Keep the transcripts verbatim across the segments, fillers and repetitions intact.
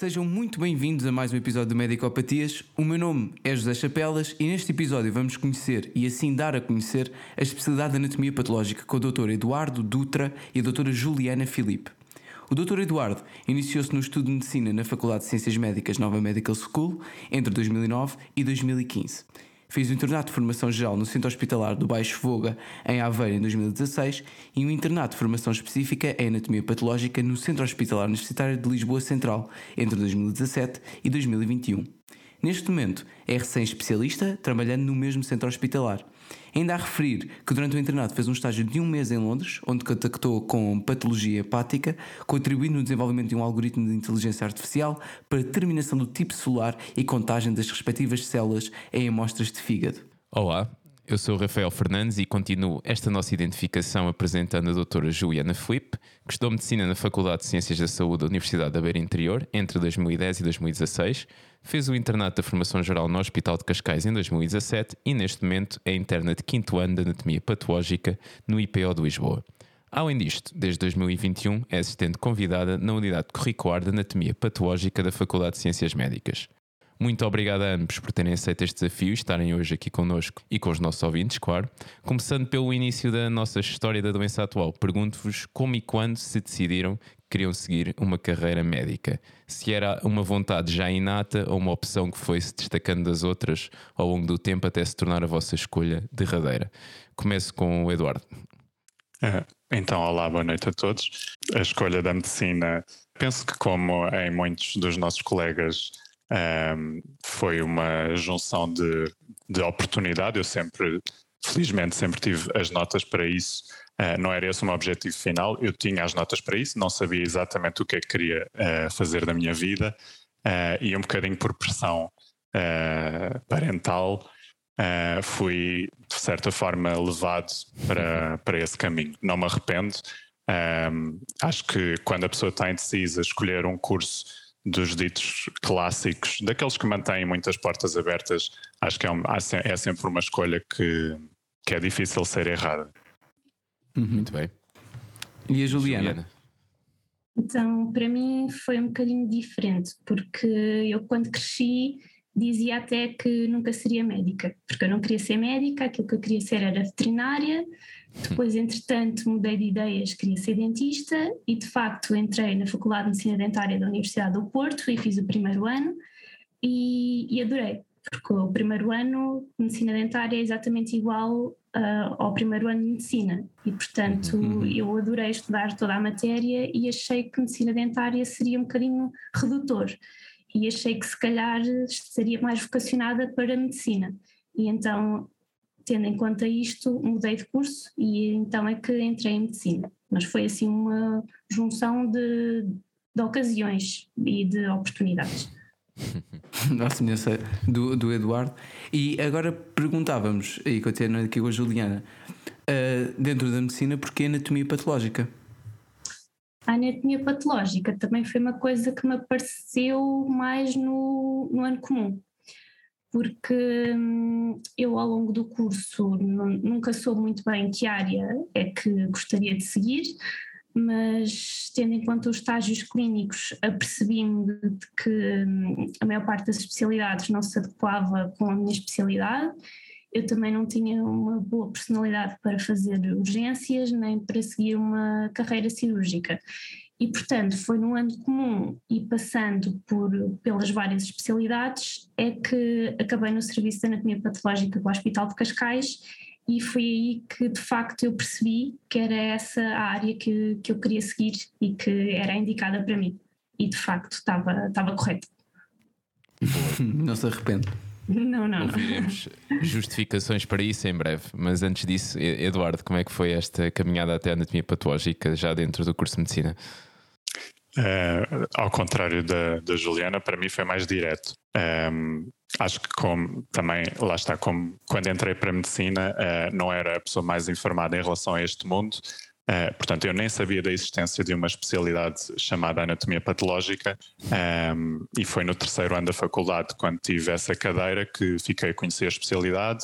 Sejam muito bem-vindos a mais um episódio do Medicopatias. O meu nome é José Chapelas e neste episódio vamos conhecer e assim dar a conhecer a especialidade de Anatomia Patológica com o doutor Eduardo Dutra e a doutora Juliana Filipe. O doutor Eduardo iniciou-se no estudo de Medicina na Faculdade de Ciências Médicas Nova Medical School entre dois mil e nove e dois mil e quinze. Fez o internato de formação geral no Centro Hospitalar do Baixo Voga, em Aveiro, em dois mil e dezasseis, e um internato de formação específica em Anatomia Patológica no Centro Hospitalar Universitário de Lisboa Central, entre dois mil e dezassete e dois mil e vinte e um. Neste momento, é recém-especialista, trabalhando no mesmo centro hospitalar. Ainda a referir que durante o internato fez um estágio de um mês em Londres, onde contactou com patologia hepática, contribuindo no desenvolvimento de um algoritmo de inteligência artificial para determinação do tipo celular e contagem das respectivas células em amostras de fígado. Olá, eu sou o Rafael Fernandes e continuo esta nossa identificação apresentando a doutora Juliana Filipe, que estudou Medicina na Faculdade de Ciências da Saúde da Universidade da Beira Interior entre dois mil e dez e dois mil e dezasseis, fez o internato da Formação Geral no Hospital de Cascais em dois mil e dezassete e neste momento é interna de quinto ano de Anatomia Patológica no I P O de Lisboa. Além disto, desde dois mil e vinte e um é assistente convidada na Unidade Curricular de Anatomia Patológica da Faculdade de Ciências Médicas. Muito obrigado a ambos por terem aceito este desafio e estarem hoje aqui connosco e com os nossos ouvintes, claro. Começando pelo início da nossa história da doença atual, pergunto-vos como e quando se decidiram que queriam seguir uma carreira médica. Se era uma vontade já inata ou uma opção que foi se destacando das outras ao longo do tempo até se tornar a vossa escolha derradeira. Começo com o Eduardo. Uh, então, olá, boa noite a todos. A escolha da medicina, penso que como em muitos dos nossos colegas, Um, foi uma junção de, de oportunidade. Eu sempre, felizmente, sempre tive as notas para isso. Uh, não era esse o meu objetivo final. Eu tinha as notas para isso, não sabia exatamente o que é que queria uh, fazer da minha vida uh, e um bocadinho por pressão uh, parental uh, fui, de certa forma, levado para, para esse caminho. Não me arrependo. Um, acho que quando a pessoa está indecisa, escolher um curso dos ditos clássicos, daqueles que mantêm muitas portas abertas, acho que é, um, é sempre uma escolha que, que é difícil ser errada. Uhum. Muito bem. E a Juliana? Juliana? Então, para mim foi um bocadinho diferente, porque eu quando cresci dizia até que nunca seria médica, porque eu não queria ser médica, aquilo que eu queria ser era veterinária. Depois, entretanto, mudei de ideias, queria ser dentista e, de facto, entrei na Faculdade de Medicina Dentária da Universidade do Porto e fiz o primeiro ano e, e adorei, porque o primeiro ano de Medicina Dentária é exatamente igual uh, ao primeiro ano de Medicina e, portanto, uhum. eu adorei estudar toda a matéria e achei que Medicina Dentária seria um bocadinho redutor e achei que, se calhar, estaria mais vocacionada para a Medicina. E então, tendo em conta isto, mudei de curso e então é que entrei em Medicina. Mas foi assim uma junção de, de ocasiões e de oportunidades. Nossa, do, do Eduardo. E agora perguntávamos, e continuando aqui com a Juliana, uh, dentro da medicina, porquê anatomia patológica? A anatomia patológica também foi uma coisa que me apareceu mais no, no ano comum. Porque hum, eu ao longo do curso nunca soube muito bem que área é que gostaria de seguir, mas tendo em conta os estágios clínicos apercebi-me de, de que hum, a maior parte das especialidades não se adequava com a minha especialidade. Eu também não tinha uma boa personalidade para fazer urgências nem para seguir uma carreira cirúrgica. E, portanto, foi no ano comum e passando por, pelas várias especialidades é que acabei no Serviço de Anatomia Patológica do Hospital de Cascais e foi aí que, de facto, eu percebi que era essa a área que, que eu queria seguir e que era indicada para mim. E, de facto, estava, estava correto. Não se arrepende. Não, não, Ouviremos não. justificações para isso em breve. Mas antes disso, Eduardo, como é que foi esta caminhada até a Anatomia Patológica já dentro do curso de Medicina? Uh, ao contrário da, da Juliana, para mim foi mais direto. Um, acho que como, também, lá está, como quando entrei para a medicina uh, não era a pessoa mais informada em relação a este mundo, uh, portanto eu nem sabia da existência de uma especialidade chamada anatomia patológica, um, e foi no terceiro ano da faculdade, quando tive essa cadeira, que fiquei a conhecer a especialidade,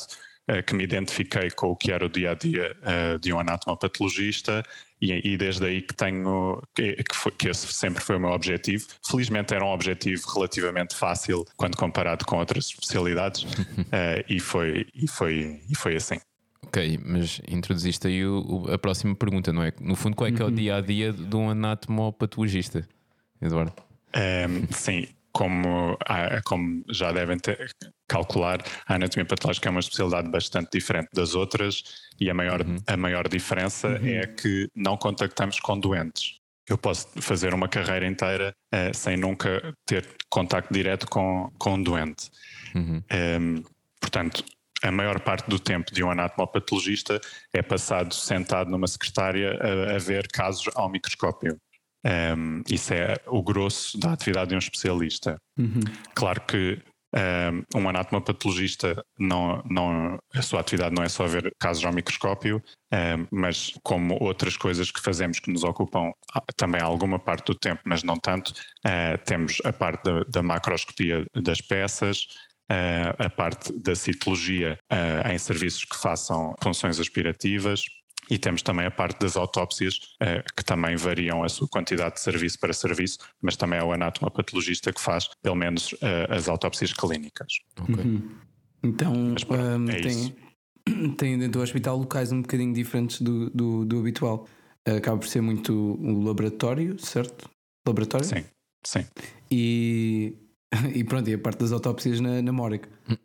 uh, que me identifiquei com o que era o dia-a-dia uh, de um anatomopatologista e, e desde aí que tenho, que, que, foi, que esse sempre foi o meu objetivo. Felizmente era um objetivo relativamente fácil quando comparado com outras especialidades uh, e, foi, e, foi, e foi assim. Ok, mas introduziste aí o, o, a próxima pergunta, não é? No fundo, qual é que é o dia-a-dia de um anatomopatologista, Eduardo? Um, sim, como, como já devem ter, calcular, a anatomia patológica é uma especialidade bastante diferente das outras e a maior, uhum. a maior diferença uhum. é que não contactamos com doentes. Eu posso fazer uma carreira inteira uh, sem nunca ter contacto direto com, com um doente. Uhum. Um, portanto, a maior parte do tempo de um anatomopatologista é passado sentado numa secretária a, a ver casos ao microscópio. Um, isso é o grosso da atividade de um especialista. Uhum. Claro que um, um anatomopatologista, não, não, a sua atividade não é só ver casos ao microscópio, um, mas como outras coisas que fazemos que nos ocupam também alguma parte do tempo, mas não tanto, uh, temos a parte da, da macroscopia das peças, Uh, a parte da citologia uh, em serviços que façam funções aspirativas e temos também a parte das autópsias uh, que também variam a sua quantidade de serviço para serviço, mas também é o anatomopatologista que faz pelo menos uh, as autópsias clínicas. Okay. Uhum. Então mas, pronto, um, é tem, tem dentro do hospital locais um bocadinho diferentes do, do, do habitual. Uh, acaba por ser muito o laboratório, certo? Laboratório? Sim, sim. E... E pronto, e a parte das autópsias na, na Mórica.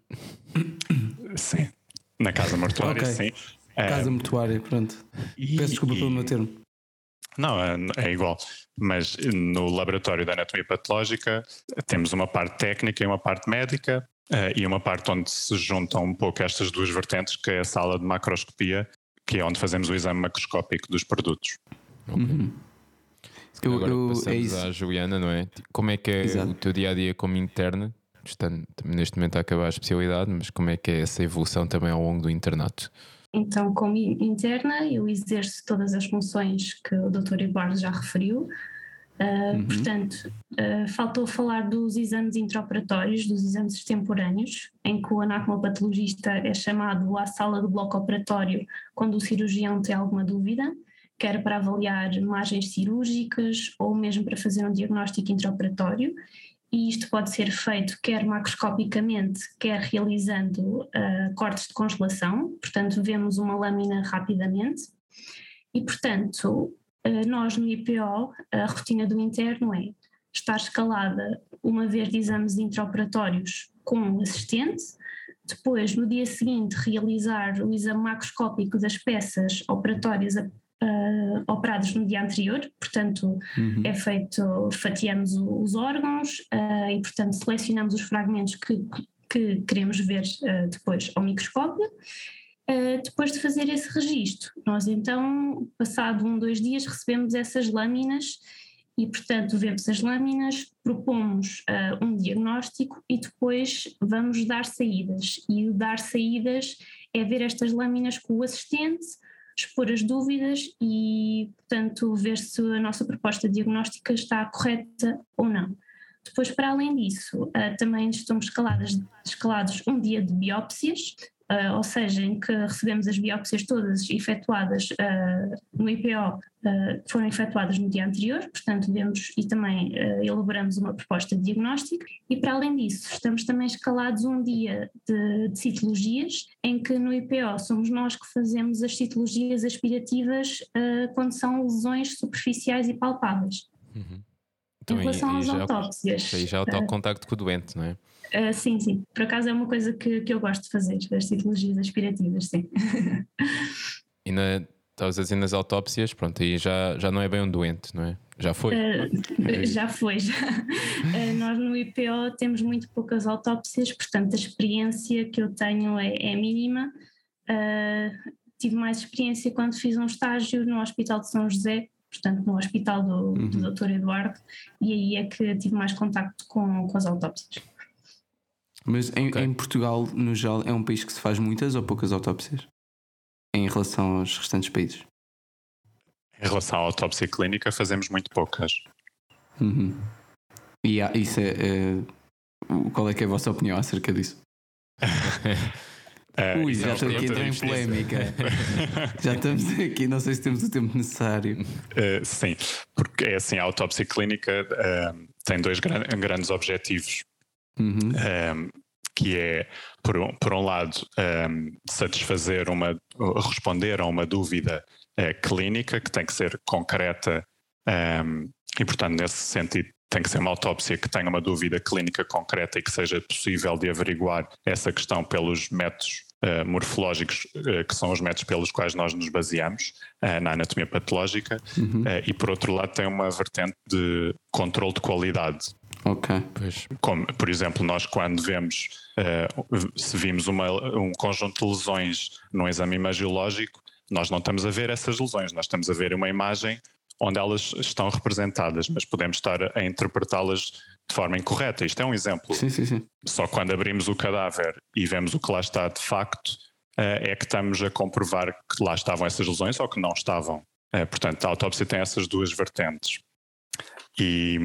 Sim, na casa mortuária, okay. Sim. Casa é, mortuária, pronto. E, Peço desculpa e... pelo meu termo. Não, é, é igual. Mas no laboratório da anatomia patológica temos uma parte técnica e uma parte médica uh, e uma parte onde se juntam um pouco estas duas vertentes, que é a sala de macroscopia, que é onde fazemos o exame macroscópico dos produtos. Ok. Uhum. Eu, Agora eu, passamos é à Juliana, não é? Como é que é Exato. O teu dia-a-dia como interna? Estando neste momento a acabar a especialidade, mas como é que é essa evolução também ao longo do internato? Então, como interna, eu exerço todas as funções que o doutor Eduardo já referiu. Uh, uhum. Portanto, uh, faltou falar dos exames intraoperatórios, dos exames extemporâneos, em que o anatomopatologista é chamado à sala do bloco operatório quando o cirurgião tem alguma dúvida, quer para avaliar margens cirúrgicas ou mesmo para fazer um diagnóstico intraoperatório, e isto pode ser feito quer macroscopicamente, quer realizando uh, cortes de congelação, portanto vemos uma lâmina rapidamente e, portanto, uh, nós no I P O, a rotina do interno é estar escalada uma vez de exames intraoperatórios com o assistente, depois no dia seguinte realizar o exame macroscópico das peças operatórias a Uh, operados no dia anterior, portanto uhum. é feito, fatiamos os órgãos uh, e portanto selecionamos os fragmentos que, que queremos ver uh, depois ao microscópio. Uh, depois de fazer esse registro, nós então, passado um, dois dias, recebemos essas lâminas e portanto vemos as lâminas, propomos uh, um diagnóstico e depois vamos dar saídas, e o dar saídas é ver estas lâminas com o assistente, expor as dúvidas e, portanto, ver se a nossa proposta diagnóstica está correta ou não. Depois, para além disso, uh, também estamos escaladas, escalados um dia de biópsias, uh, ou seja, em que recebemos as biópsias todas efetuadas uh, no I P O, uh, foram efetuadas no dia anterior, portanto vemos e também uh, elaboramos uma proposta de diagnóstico, e para além disso estamos também escalados um dia de, de citologias, em que no I P O somos nós que fazemos as citologias aspirativas uh, quando são lesões superficiais e palpáveis. Uhum. Então, em relação aí, às já, autópsias. Aí já o tal uh, contacto com o doente, não é? Uh, sim, sim. Por acaso é uma coisa que, que eu gosto de fazer, as citologias aspirativas, sim. E na, estavas a dizer nas autópsias, pronto, aí já, já não é bem um doente, não é? Já foi? Uh, já foi, já. Uh, nós no I P O temos muito poucas autópsias, portanto a experiência que eu tenho é, é mínima. Uh, tive mais experiência quando fiz um estágio no Hospital de São José, portanto no hospital do, uhum. do doutor Eduardo, e aí é que tive mais contacto com, com as autópsias. Mas em, okay. em Portugal, no geral, é um país que se faz muitas ou poucas autópsias em relação aos restantes países? Em relação à autópsia clínica, fazemos muito poucas. Uhum. E há, isso é, é, qual é que é a vossa opinião acerca disso? Uh, Ui, já estou aqui a entrar em polémica. Já estamos aqui, não sei se temos o tempo necessário. Uh, sim, porque é assim, a autópsia clínica uh, tem dois gran- grandes objetivos, Uhum. um, que é, por um, por um lado, um, satisfazer uma, responder a uma dúvida uh, clínica que tem que ser concreta, um, e portanto nesse sentido tem que ser uma autópsia que tenha uma dúvida clínica concreta e que seja possível de averiguar essa questão pelos métodos uh, morfológicos, uh, que são os métodos pelos quais nós nos baseamos uh, na anatomia patológica. Uhum. uh, e por outro lado tem uma vertente de controle de qualidade. Ok. Pois. Como, por exemplo, nós quando vemos, uh, se vimos uma, um conjunto de lesões num exame imagiológico, nós não estamos a ver essas lesões, nós estamos a ver uma imagem onde elas estão representadas, mas podemos estar a interpretá-las de forma incorreta. Isto é um exemplo. Sim, sim, sim. Só quando abrimos o cadáver e vemos o que lá está de facto, é que estamos a comprovar que lá estavam essas lesões ou que não estavam. Portanto, a autópsia tem essas duas vertentes. E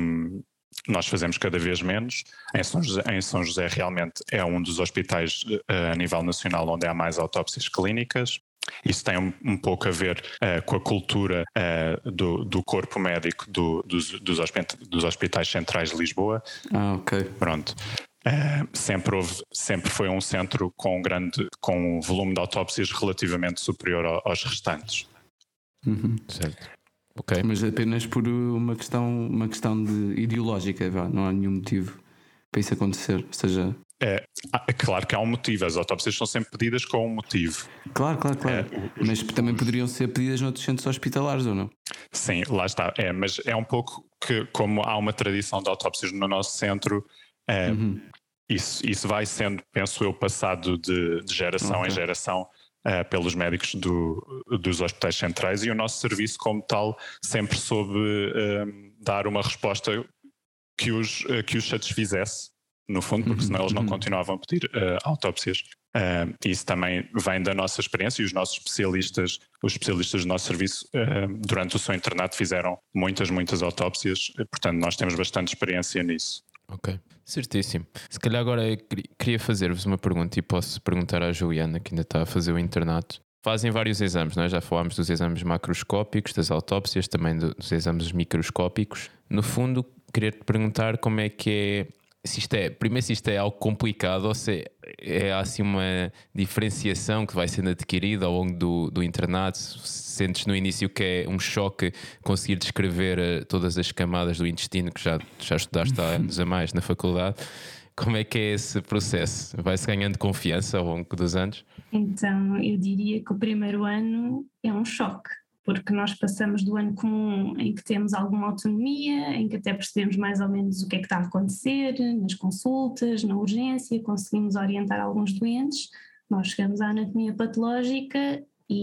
nós fazemos cada vez menos. Em São José, em São José realmente é um dos hospitais a nível nacional onde há mais autópsias clínicas. Isso tem um, um pouco a ver uh, com a cultura uh, do, do corpo médico do, dos, dos, hospitais, dos hospitais centrais de Lisboa. Ah, ok. Pronto. Uh, sempre, houve, sempre foi um centro com um, grande, com um volume de autópsias relativamente superior ao, aos restantes. Uhum. Certo. Okay. Mas apenas por uma questão, uma questão de ideológica, vá. Não há nenhum motivo para isso acontecer. Ou seja... É, é claro que há um motivo, as autópsias são sempre pedidas com um motivo. Claro, claro, claro. É, os, mas também os... poderiam ser pedidas noutros centros hospitalares, ou não? Sim, lá está. É, mas é um pouco que, como há uma tradição de autópsias no nosso centro, é, uhum. isso, isso vai sendo, penso eu, passado de, de geração okay. em geração é, pelos médicos do, dos hospitais centrais, e o nosso serviço, como tal, sempre soube é, dar uma resposta que os, que os satisfizesse. No fundo, porque senão eles não continuavam a pedir uh, autópsias. Uh, isso também vem da nossa experiência, e os nossos especialistas, os especialistas do nosso serviço, uh, durante o seu internato fizeram muitas, muitas autópsias, portanto nós temos bastante experiência nisso. Ok, certíssimo. Se calhar agora eu queria fazer-vos uma pergunta e posso perguntar à Juliana, que ainda está a fazer o internato. Fazem vários exames, não é? Já falámos dos exames macroscópicos, das autópsias, também dos exames microscópicos. No fundo, queria-te perguntar como é que é. Se isto é, primeiro, se isto é algo complicado ou se é assim uma diferenciação que vai sendo adquirida ao longo do, do internato. Sentes no início que é um choque conseguir descrever todas as camadas do intestino que já, já estudaste há anos a mais na faculdade. Como é que é esse processo? Vai-se ganhando confiança ao longo dos anos? Então, eu diria que o primeiro ano é um choque, porque nós passamos do ano comum em que temos alguma autonomia, em que até percebemos mais ou menos o que é que está a acontecer nas consultas, na urgência, conseguimos orientar alguns doentes. Nós chegamos à anatomia patológica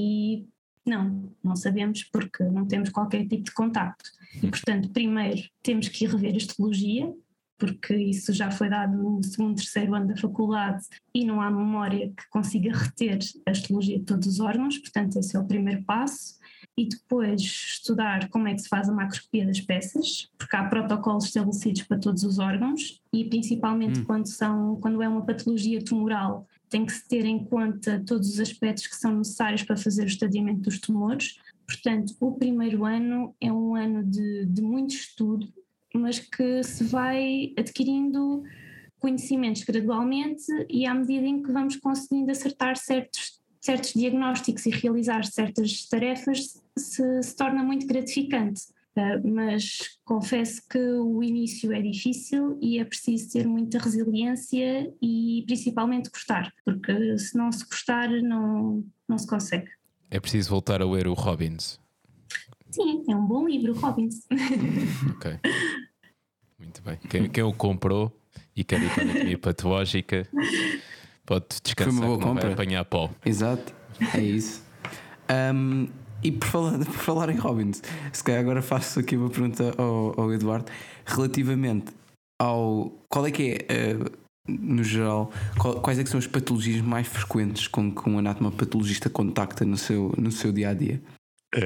e não, não sabemos porque não temos qualquer tipo de contacto. E, portanto, primeiro temos que ir rever a histologia, porque isso já foi dado no segundo, terceiro ano da faculdade e não há memória que consiga reter a histologia de todos os órgãos, portanto esse é o primeiro passo. E depois estudar como é que se faz a macroscopia das peças, porque há protocolos estabelecidos para todos os órgãos e principalmente hum. quando, são, quando é uma patologia tumoral tem que se ter em conta todos os aspectos que são necessários para fazer o estadiamento dos tumores. Portanto, o primeiro ano é um ano de, de muito estudo, mas que se vai adquirindo conhecimentos gradualmente e à medida em que vamos conseguindo acertar certos, certos diagnósticos e realizar certas tarefas, se, se torna muito gratificante. Uh, mas confesso que o início é difícil e é preciso ter muita resiliência e principalmente gostar, porque se não se gostar não, não se consegue. É preciso voltar a ler o Robbins. Sim, é um bom livro, Robbins. Ok, muito bem. Quem, quem o comprou e quer ir para a anatomia patológica pode descansar, foi uma boa que não compra. Vai apanhar pó. Exato, é isso. um, e por falar, por falar em Robbins, se calhar agora faço aqui uma pergunta ao, ao Eduardo relativamente ao qual é que é, uh, no geral, qual, quais é que são as patologias mais frequentes com que um anatomopatologista contacta no seu, no seu dia a dia? Uh,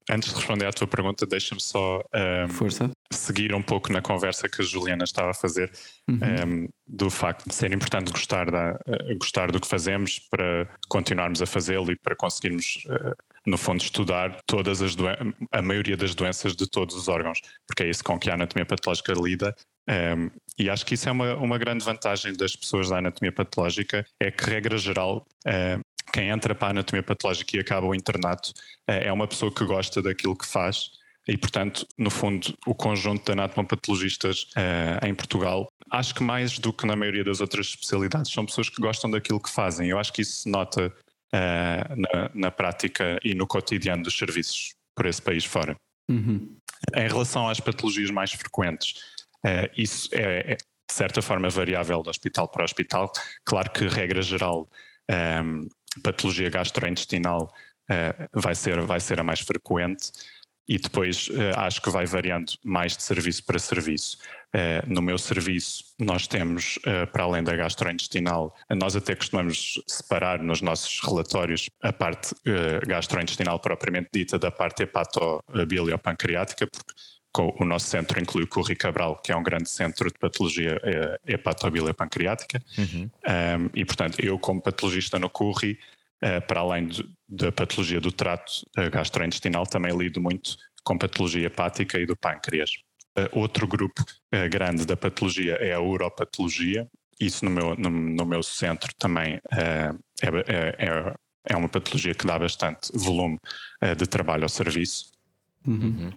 antes de responder à tua pergunta, deixa-me só um, Força. seguir um pouco na conversa que a Juliana estava a fazer, Uhum. um, do facto de ser importante gostar, da, uh, gostar do que fazemos para continuarmos a fazê-lo e para conseguirmos, uh, no fundo, estudar todas as doen- a maioria das doenças de todos os órgãos, porque é isso com que a anatomia patológica lida. Um, e acho que isso é uma, uma grande vantagem das pessoas da anatomia patológica, é que, regra geral, uh, quem entra para a anatomia patológica e acaba o internato é uma pessoa que gosta daquilo que faz e, portanto, no fundo, o conjunto de anatomopatologistas uh, em Portugal, acho que mais do que na maioria das outras especialidades, são pessoas que gostam daquilo que fazem. Eu acho que isso se nota uh, na, na prática e no cotidiano dos serviços por esse país fora. Uhum. Em relação às patologias mais frequentes, uh, isso é, é, de certa forma, variável de hospital para hospital. Claro que, regra geral, um, patologia gastrointestinal uh, vai, ser, vai ser a mais frequente e depois uh, acho que vai variando mais de serviço para serviço. Uh, no meu serviço nós temos, uh, para além da gastrointestinal, nós até costumamos separar nos nossos relatórios a parte uh, gastrointestinal propriamente dita da parte hepato-biliopancreática, porque o nosso centro inclui o Curri Cabral, que é um grande centro de patologia uh, hepatobiliopancreática. Uhum. Um, e, portanto, eu como patologista no Curri, uh, para além de, da patologia do trato uh, gastrointestinal, também lido muito com patologia hepática e do pâncreas. Uh, outro grupo uh, grande da patologia é a uropatologia. Isso no meu, no, no meu centro também uh, é, é, é uma patologia que dá bastante volume uh, de trabalho ao serviço. Uhum.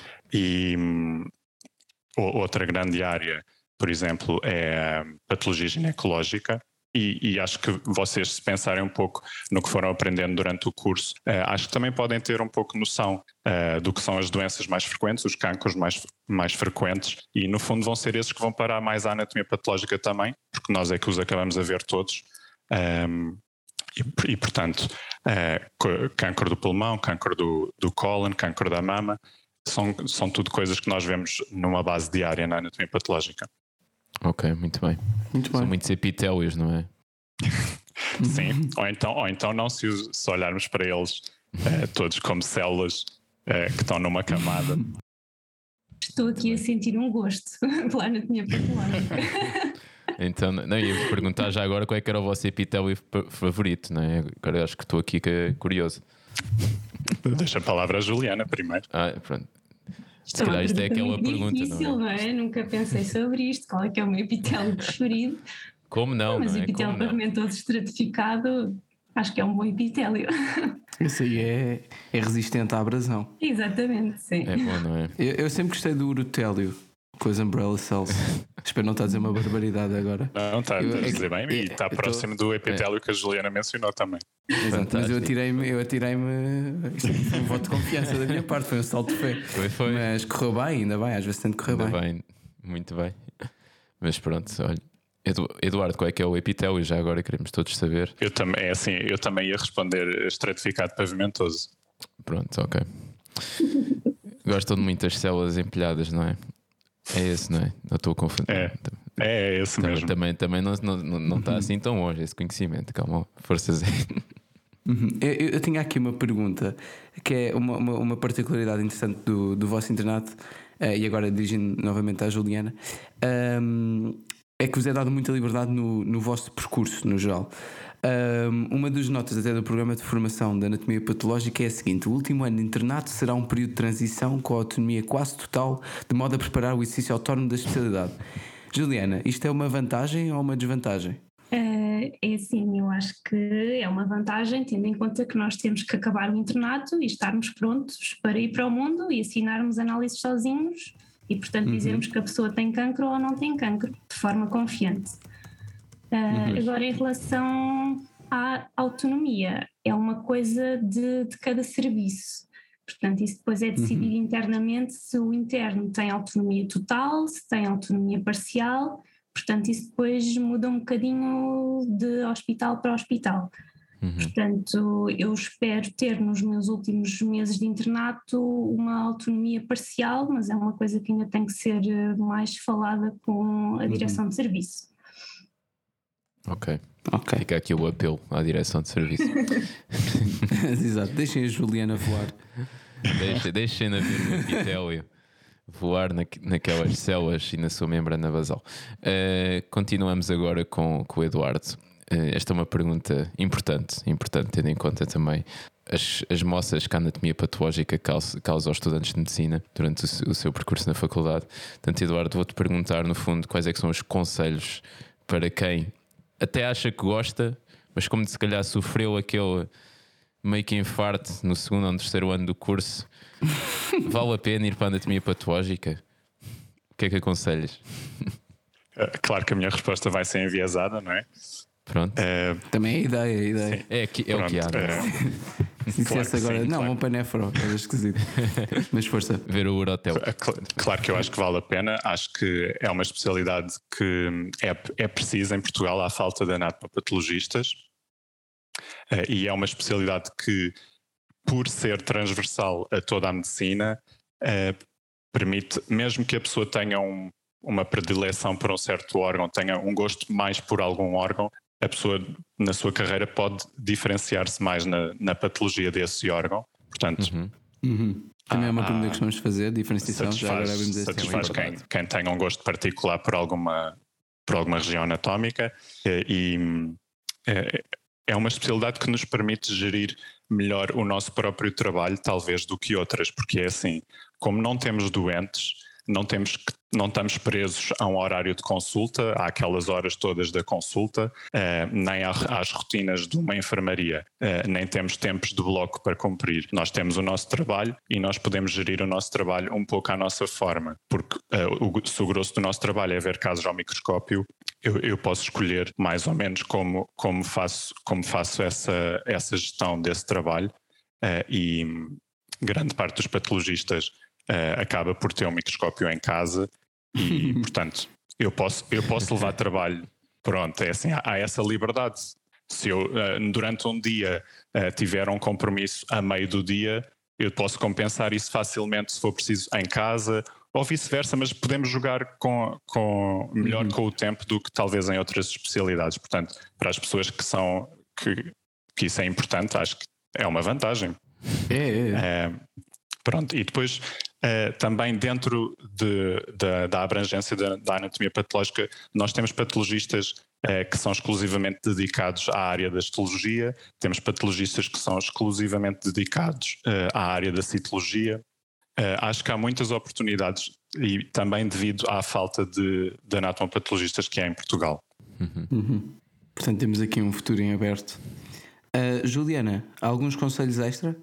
E um, outra grande área, por exemplo, é a patologia ginecológica. E, e acho que vocês, se pensarem um pouco no que foram aprendendo durante o curso, uh, acho que também podem ter um pouco noção uh, do que são as doenças mais frequentes, os cancros mais, mais frequentes, e no fundo vão ser esses que vão parar mais a anatomia patológica também, porque nós é que os acabamos a ver todos. Um, e, e, portanto, uh, cancro do pulmão, cancro do, do cólon, cancro da mama, são, são tudo coisas que nós vemos numa base diária na anatomia patológica. Ok, muito bem. Muito bem. São muitos epitélios, não é? Sim, ou então, ou então não, se, se olharmos para eles uh, todos como células uh, que estão numa camada. Estou aqui a sentir um gosto pela anatomia patológica. Então, não, ia perguntar já agora qual é que era o vosso epitélio favorito, não é? Agora acho que estou aqui curioso. Deixa a palavra a Juliana primeiro. Ah, pronto. Se Isto calhar isto é pergunta aquela muito pergunta, difícil, não é? não é? Nunca pensei sobre isto. Qual é que é o meu epitélio preferido? Como não? Mas não o é? epitélio Como não? pavimento estratificado, acho que é um bom epitélio. Esse aí é, é resistente à abrasão. Exatamente, sim. É bom, não é? Eu, eu sempre gostei do urotélio com as umbrella cells. Espero não estar a dizer uma barbaridade agora. Não, está Eu- a é que- dizer bem, e é- está eu tô- próximo do epitélio que a Juliana mencionou também. Exato, mas eu Fantástico. atirei-me, eu atirei-me. Isto foi um voto de confiança da minha parte, foi um salto de fé. Foi, foi. Mas correu bem, ainda bem, às vezes tem de correr Ainda bem. bem, muito bem. Mas pronto, olha. Edu- Eduardo, qual é que é o epitélio? Já agora queremos todos saber. Eu também, é assim, eu também ia responder estratificado pavimentoso. Pronto, ok. Gostam de muitas células empilhadas, não é? É esse, não é? Não estou a confundir. É. É, é esse Também, mesmo. também, também não, não, não, não está assim tão longe esse conhecimento. Calma, forças aí. Uhum. Eu, eu tinha aqui uma pergunta que é uma, uma, uma particularidade interessante do, do vosso internato, eh, e agora dirigindo novamente à Juliana, ahm, é que vos é dado muita liberdade no, no vosso percurso, no geral. Ahm, uma das notas até do programa de formação da anatomia patológica é a seguinte: o último ano de internato será um período de transição com autonomia quase total, de modo a preparar o exercício autónomo da especialidade. Juliana, isto é uma vantagem ou uma desvantagem? Uh, é assim, eu acho que é uma vantagem, tendo em conta que nós temos que acabar o internato e estarmos prontos para ir para o mundo e assinarmos análises sozinhos e, portanto, Uhum. dizermos que a pessoa tem cancro ou não tem cancro, de forma confiante. Uh, Uhum. Agora, em relação à autonomia, é uma coisa de, de cada serviço. Portanto, isso depois é decidido Uhum. internamente se o interno tem autonomia total, se tem autonomia parcial. Portanto, isso depois muda um bocadinho de hospital para hospital. Uhum. Portanto, eu espero ter nos meus últimos meses de internato uma autonomia parcial, mas é uma coisa que ainda tem que ser mais falada com a direção de serviço. Ok. Ok. Fica aqui o apelo à direção de serviço. Exato, deixem a Juliana voar. Deixa, deixem na ver o epitélio voar na, naquelas células e na sua membrana basal. Uh, continuamos agora com, com o Eduardo. Uh, esta é uma pergunta importante, importante tendo em conta também as, as moças que a anatomia patológica causa, causa aos estudantes de medicina durante o, o seu percurso na faculdade. Portanto, Eduardo, vou-te perguntar, no fundo, quais é que são os conselhos para quem até acha que gosta, mas como se calhar sofreu aquele meio que infarto no segundo ou no terceiro ano do curso, vale a pena ir para a anatomia patológica? O que é que aconselhas? Claro que a minha resposta vai ser enviesada, não é? Pronto. Uh, Também é a ideia, a ideia. É, que, é o que há. Uh, Se dissesse claro agora, sim, não, claro. vão para Nefro, era esquisito. Mas força. Ver o Eurotel. Claro que eu acho que vale a pena. Acho que é uma especialidade que é, é precisa em Portugal, há falta de anatomopatologistas. Uh, e é uma especialidade que, por ser transversal a toda a medicina, uh, permite, mesmo que a pessoa tenha um, uma predileção por um certo órgão, tenha um gosto mais por algum órgão, a pessoa na sua carreira pode diferenciar-se mais na, na patologia desse órgão. Portanto, Uhum. Uhum. Também Ah, é uma pergunta ah, que costumamos fazer, diferenciação. satisfaz, Já agora abrimos este satisfaz tema. quem, quem tenha um gosto particular por alguma, por alguma região anatómica e, e é, é uma especialidade que nos permite gerir melhor o nosso próprio trabalho, talvez, do que outras, porque é assim, como não temos doentes, não, temos que, não estamos presos a um horário de consulta, àquelas horas todas da consulta, uh, nem às rotinas de uma enfermaria, uh, nem temos tempos de bloco para cumprir. Nós temos o nosso trabalho e nós podemos gerir o nosso trabalho um pouco à nossa forma, porque uh, o, se o grosso do nosso trabalho é ver casos ao microscópio, eu, eu posso escolher mais ou menos como, como faço, como faço essa, essa gestão desse trabalho uh, e grande parte dos patologistas Uh, acaba por ter um microscópio em casa e, portanto, eu posso, eu posso levar trabalho. Pronto, é assim, há, há essa liberdade. Se eu, uh, durante um dia, uh, tiver um compromisso a meio do dia, eu posso compensar isso facilmente, se for preciso, em casa ou vice-versa, mas podemos jogar com, com, melhor uhum. com o tempo do que talvez em outras especialidades. Portanto, para as pessoas que são, que, que isso é importante, acho que é uma vantagem. É, é, é. Uh, Pronto, e depois uh, também dentro de, de, da abrangência da, da anatomia patológica, nós temos patologistas uh, que são exclusivamente dedicados à área da histologia, temos patologistas que são exclusivamente dedicados uh, à área da citologia. Uh, acho que há muitas oportunidades e também devido à falta de, de anatomopatologistas que há em Portugal. Uhum. Uhum. Portanto, temos aqui um futuro em aberto. Uh, Juliana, alguns conselhos extra?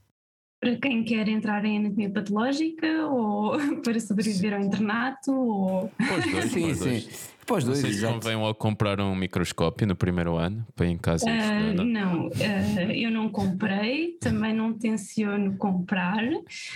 Para quem quer entrar em anatomia patológica ou para sobreviver ao internato? Ou... Pós dois, sim, pós sim. dois. Pós dois, não sei se exato. convém logo comprar um microscópio no primeiro ano para ir em casa. Uh, não, não uh, eu não comprei, também não tenciono comprar.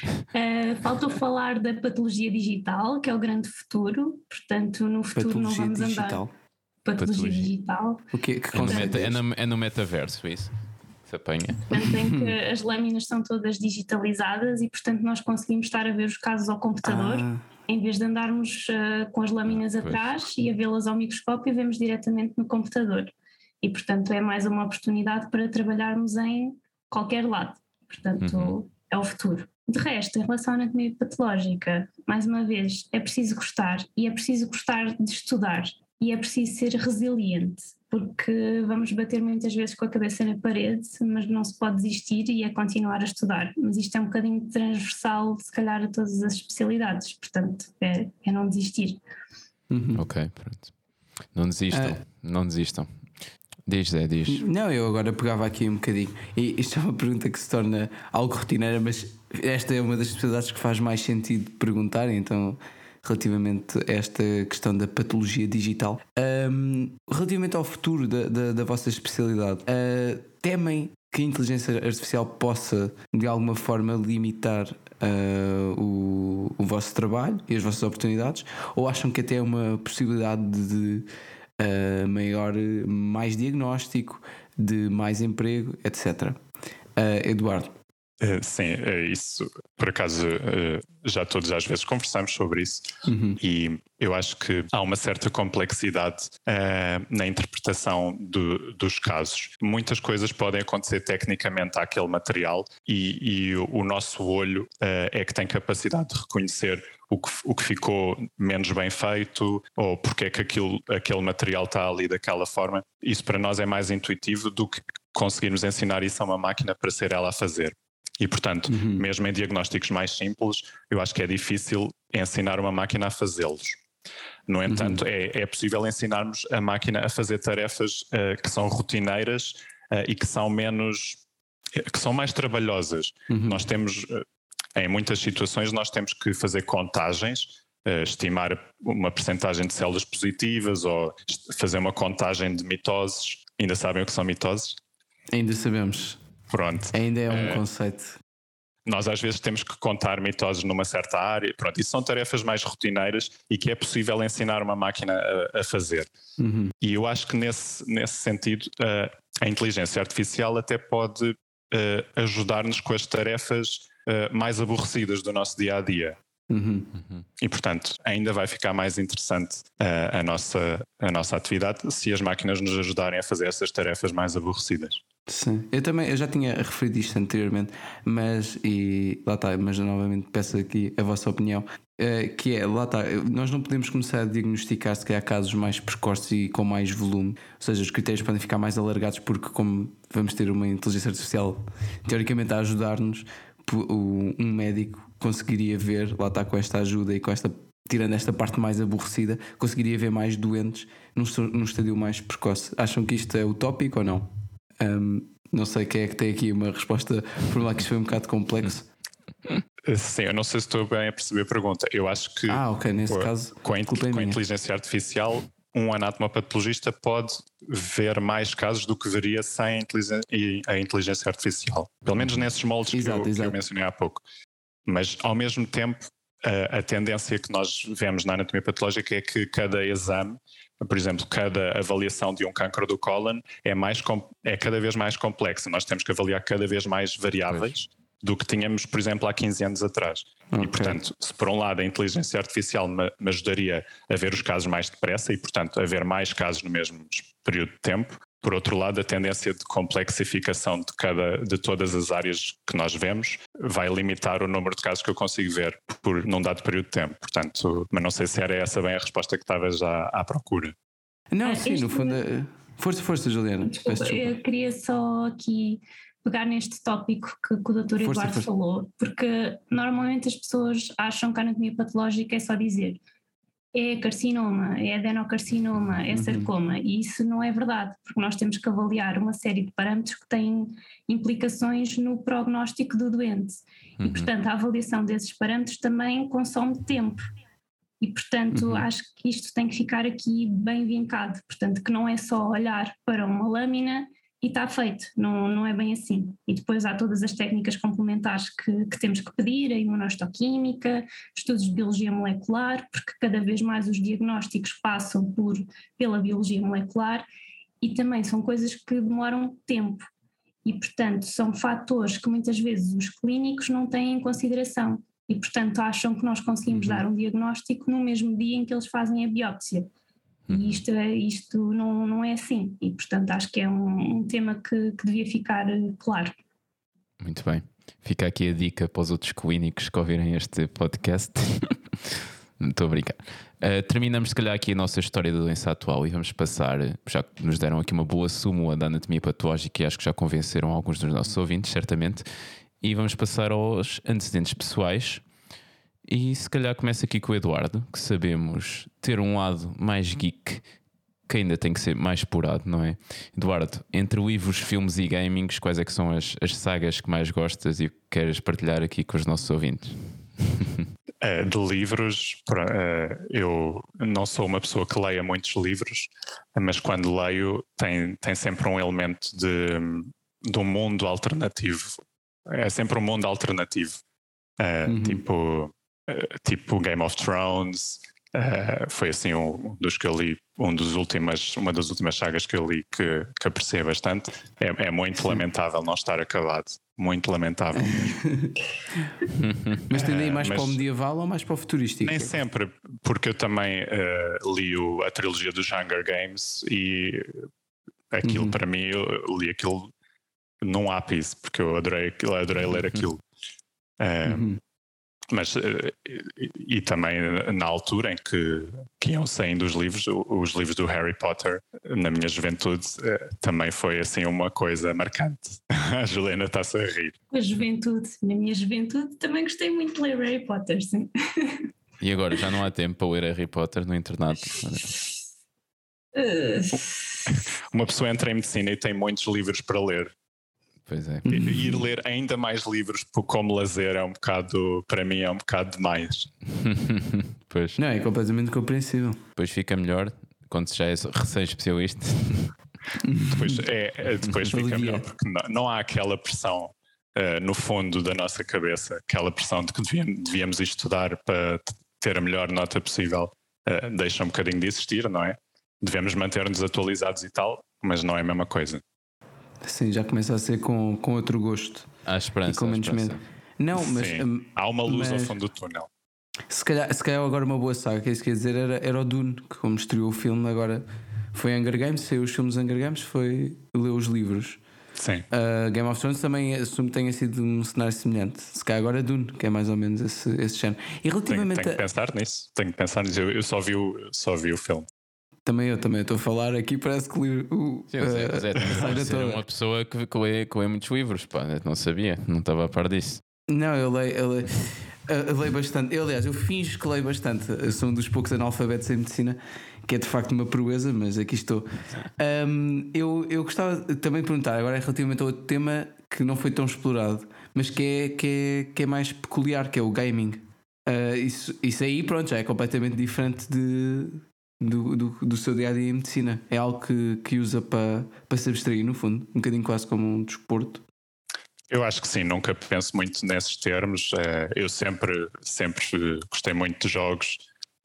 Uh, faltou falar da patologia digital, que é o grande futuro. Portanto, no futuro patologia não vamos digital. andar. Patologia, patologia digital. O que, que é, no meta, é, no, é no metaverso isso? Se apanha. Portanto, em que as lâminas são todas digitalizadas e, portanto, nós conseguimos estar a ver os casos ao computador, ah. em vez de andarmos uh, com as lâminas ah, atrás e a vê-las ao microscópio, vemos diretamente no computador. E, portanto, é mais uma oportunidade para trabalharmos em qualquer lado. Portanto, uhum. é o futuro. De resto, em relação à anatomia patológica, mais uma vez, é preciso gostar e é preciso gostar de estudar e é preciso ser resiliente, porque vamos bater muitas vezes com a cabeça na parede, mas não se pode desistir e é continuar a estudar. Mas isto é um bocadinho transversal, se calhar, a todas as especialidades, portanto, é, é não desistir. Uhum. Ok, pronto. Não desistam, ah. não desistam. Diz, Zé, diz. Não, eu agora pegava aqui um bocadinho. E isto é uma pergunta que se torna algo rotineira, mas esta é uma das especialidades que faz mais sentido perguntar, então... relativamente a esta questão da patologia digital. Um, relativamente ao futuro da, da, da vossa especialidade, uh, temem que a inteligência artificial possa de alguma forma limitar uh, o, o vosso trabalho e as vossas oportunidades, ou acham que até é uma possibilidade de uh, maior, mais diagnóstico, de mais emprego, etcétera. Uh, Eduardo. Uh, sim, uh, isso por acaso uh, já todos às vezes conversamos sobre isso. Uhum. E eu acho que há uma certa complexidade uh, na interpretação do, dos casos. Muitas coisas podem acontecer tecnicamente àquele material e, e o, o nosso olho uh, é que tem capacidade de reconhecer o que, o que ficou menos bem feito ou porque é que aquilo, aquele material está ali daquela forma. Isso para nós é mais intuitivo do que conseguirmos ensinar isso a uma máquina para ser ela a fazer. E, portanto, uhum. mesmo em diagnósticos mais simples, eu acho que é difícil ensinar uma máquina a fazê-los. No entanto, uhum. é, é possível ensinarmos a máquina a fazer tarefas uh, que são rotineiras uh, e que são menos, que são mais trabalhosas. Uhum. Nós temos, uh, em muitas situações, nós temos que fazer contagens, uh, estimar uma percentagem de células positivas ou fazer uma contagem de mitoses. Ainda sabem o que são mitoses? Ainda sabemos. Pronto. Ainda é um uh, conceito. Nós às vezes temos que contar mitoses numa certa área. Pronto, isso são tarefas mais rotineiras e que é possível ensinar uma máquina a, a fazer. Uhum. E eu acho que nesse, nesse sentido uh, a inteligência artificial até pode uh, ajudar-nos com as tarefas uh, mais aborrecidas do nosso dia-a-dia. Uhum. E, portanto, ainda vai ficar mais interessante uh, a, nossa, a nossa atividade se as máquinas nos ajudarem a fazer essas tarefas mais aborrecidas. Sim, eu também eu já tinha referido isto anteriormente, mas e lá está, mas novamente peço aqui a vossa opinião, uh, que é, lá está, nós não podemos começar a diagnosticar se calhar casos mais precoces e com mais volume, ou seja, os critérios podem ficar mais alargados porque como vamos ter uma inteligência artificial teoricamente a ajudar-nos, um médico conseguiria ver, lá está, com esta ajuda e com esta, tirando esta parte mais aborrecida, conseguiria ver mais doentes num, num estadio mais precoce. Acham que isto é utópico ou não? Um, não sei quem é que tem aqui uma resposta, por lá que isto foi um bocado complexo. Sim, eu não sei se estou bem a perceber a pergunta. Eu acho que ah, okay, nesse com, caso, com, a, com a inteligência artificial um anatomopatologista pode ver mais casos do que veria sem a inteligência artificial. Pelo menos nesses moldes exato, que, eu, exato. que eu mencionei há pouco. Mas, ao mesmo tempo, a, a tendência que nós vemos na anatomia patológica é que cada exame, por exemplo, cada avaliação de um cancro do cólon é, mais, é cada vez mais complexa. Nós temos que avaliar cada vez mais variáveis pois. do que tínhamos, por exemplo, há quinze anos atrás. Okay. E, portanto, se por um lado a inteligência artificial me, me ajudaria a ver os casos mais depressa e, portanto, a ver mais casos no mesmo período de tempo, por outro lado, a tendência de complexificação de, cada, de todas as áreas que nós vemos vai limitar o número de casos que eu consigo ver por num dado período de tempo. Portanto, mas não sei se era essa bem a resposta que estavas à, à procura. Não, sim, este... no fundo... Força, força, Juliana. Desculpa, eu queria só aqui pegar neste tópico que, que o doutor força, Eduardo força. falou, porque normalmente as pessoas acham que a anatomia patológica é só dizer é carcinoma, é adenocarcinoma, é sarcoma, uhum. e isso não é verdade, porque nós temos que avaliar uma série de parâmetros que têm implicações no prognóstico do doente, uhum. e portanto a avaliação desses parâmetros também consome tempo, e portanto uhum. acho que isto tem que ficar aqui bem vincado, portanto que não é só olhar para uma lâmina e está feito, não, não é bem assim. E depois há todas as técnicas complementares que, que temos que pedir, a imunohistoquímica, estudos de biologia molecular, porque cada vez mais os diagnósticos passam por, pela biologia molecular e também são coisas que demoram tempo e, portanto, são fatores que muitas vezes os clínicos não têm em consideração e, portanto, acham que nós conseguimos uhum. dar um diagnóstico no mesmo dia em que eles fazem a biópsia. E isto, é, isto não, não é assim, e portanto acho que é um, um tema que, que devia ficar claro. Muito bem, fica aqui a dica para os outros clínicos que ouvirem este podcast. Estou a brincar. Uh, terminamos se calhar aqui a nossa história da doença atual e vamos passar, já que nos deram aqui uma boa súmula da anatomia patológica e acho que já convenceram alguns dos nossos ouvintes, certamente, e vamos passar aos antecedentes pessoais. E se calhar começa aqui com o Eduardo, que sabemos ter um lado mais geek, que ainda tem que ser mais apurado, não é? Eduardo, entre livros, filmes e gamings, quais é que são as, as sagas que mais gostas e que queres partilhar aqui com os nossos ouvintes? Uh, de livros, uh, eu não sou uma pessoa que leia muitos livros, mas quando leio tem, tem sempre um elemento de, de um mundo alternativo. É sempre um mundo alternativo. Uh, uhum. Tipo... tipo Game of Thrones, uh, foi assim um dos que eu li, um dos últimas, uma das últimas sagas que eu li que, que apreciei bastante. É, é muito lamentável não estar acabado, muito lamentável. Mas tende a ir mais uh, para o medieval ou mais para o futurístico? Nem sempre, porque eu também uh, li o, a trilogia dos Hunger Games e aquilo uhum. para mim, eu li aquilo num ápice, porque eu adorei, adorei ler aquilo. Uh, uhum. Mas, uh, e, e também na altura em que, que iam saindo os livros, os livros do Harry Potter, na minha juventude, uh, também foi assim uma coisa marcante. A Juliana está-se a rir. A juventude, na minha juventude também gostei muito de ler Harry Potter, sim. E agora já não há tempo para ler Harry Potter no internato? Uh... Uma pessoa entra em medicina e tem muitos livros para ler. Pois é. E, ir ler ainda mais livros como lazer é um bocado, para mim é um bocado demais. Pois. Não, é completamente compreensível. Depois fica melhor quando já é recém-especialista. Depois, é, depois fica melhor porque não, não há aquela pressão uh, no fundo da nossa cabeça, aquela pressão de que devíamos, devíamos estudar para ter a melhor nota possível. Uh, deixa um bocadinho de existir, não é? Devemos manter-nos atualizados e tal, mas não é a mesma coisa. Sim, já começa a ser com, com outro gosto. Há esperança. E com menos medo. Não, mas Sim, há uma luz mas, ao fundo do túnel. Se calhar, se calhar agora uma boa saga, que é isso que ia dizer, era, era o Dune, que como estreou o filme agora foi Hunger Games, saiu os filmes Hunger Games, foi ler os livros. Sim. Uh, Game of Thrones também assumo que tenha sido um cenário semelhante. Se calhar agora é Dune, que é mais ou menos esse, esse género. E relativamente tenho, tenho a... que pensar nisso. Tenho que pensar nisso. Eu, eu só, vi o, só vi o filme. Também eu também estou a falar aqui, parece que li o. Sim, uh, é, é, é, uma pessoa que, que, lê, que lê muitos livros, pá, não sabia, não estava a par disso. Não, eu leio, eu leio, eu leio bastante. Eu, aliás, eu finjo que leio bastante. Eu sou um dos poucos analfabetos em medicina, que é de facto uma proeza, mas aqui estou. Um, eu, eu gostava também de perguntar, agora é relativamente a outro tema que não foi tão explorado, mas que é, que é, que é mais peculiar, que é o gaming. Uh, isso, isso aí, pronto, já é completamente diferente de. Do, do, do seu dia a dia em medicina. É algo que, que usa para, para se abstrair, no fundo, um bocadinho quase como um desporto. Eu acho que sim, nunca penso muito nesses termos. Eu sempre, sempre gostei muito de jogos.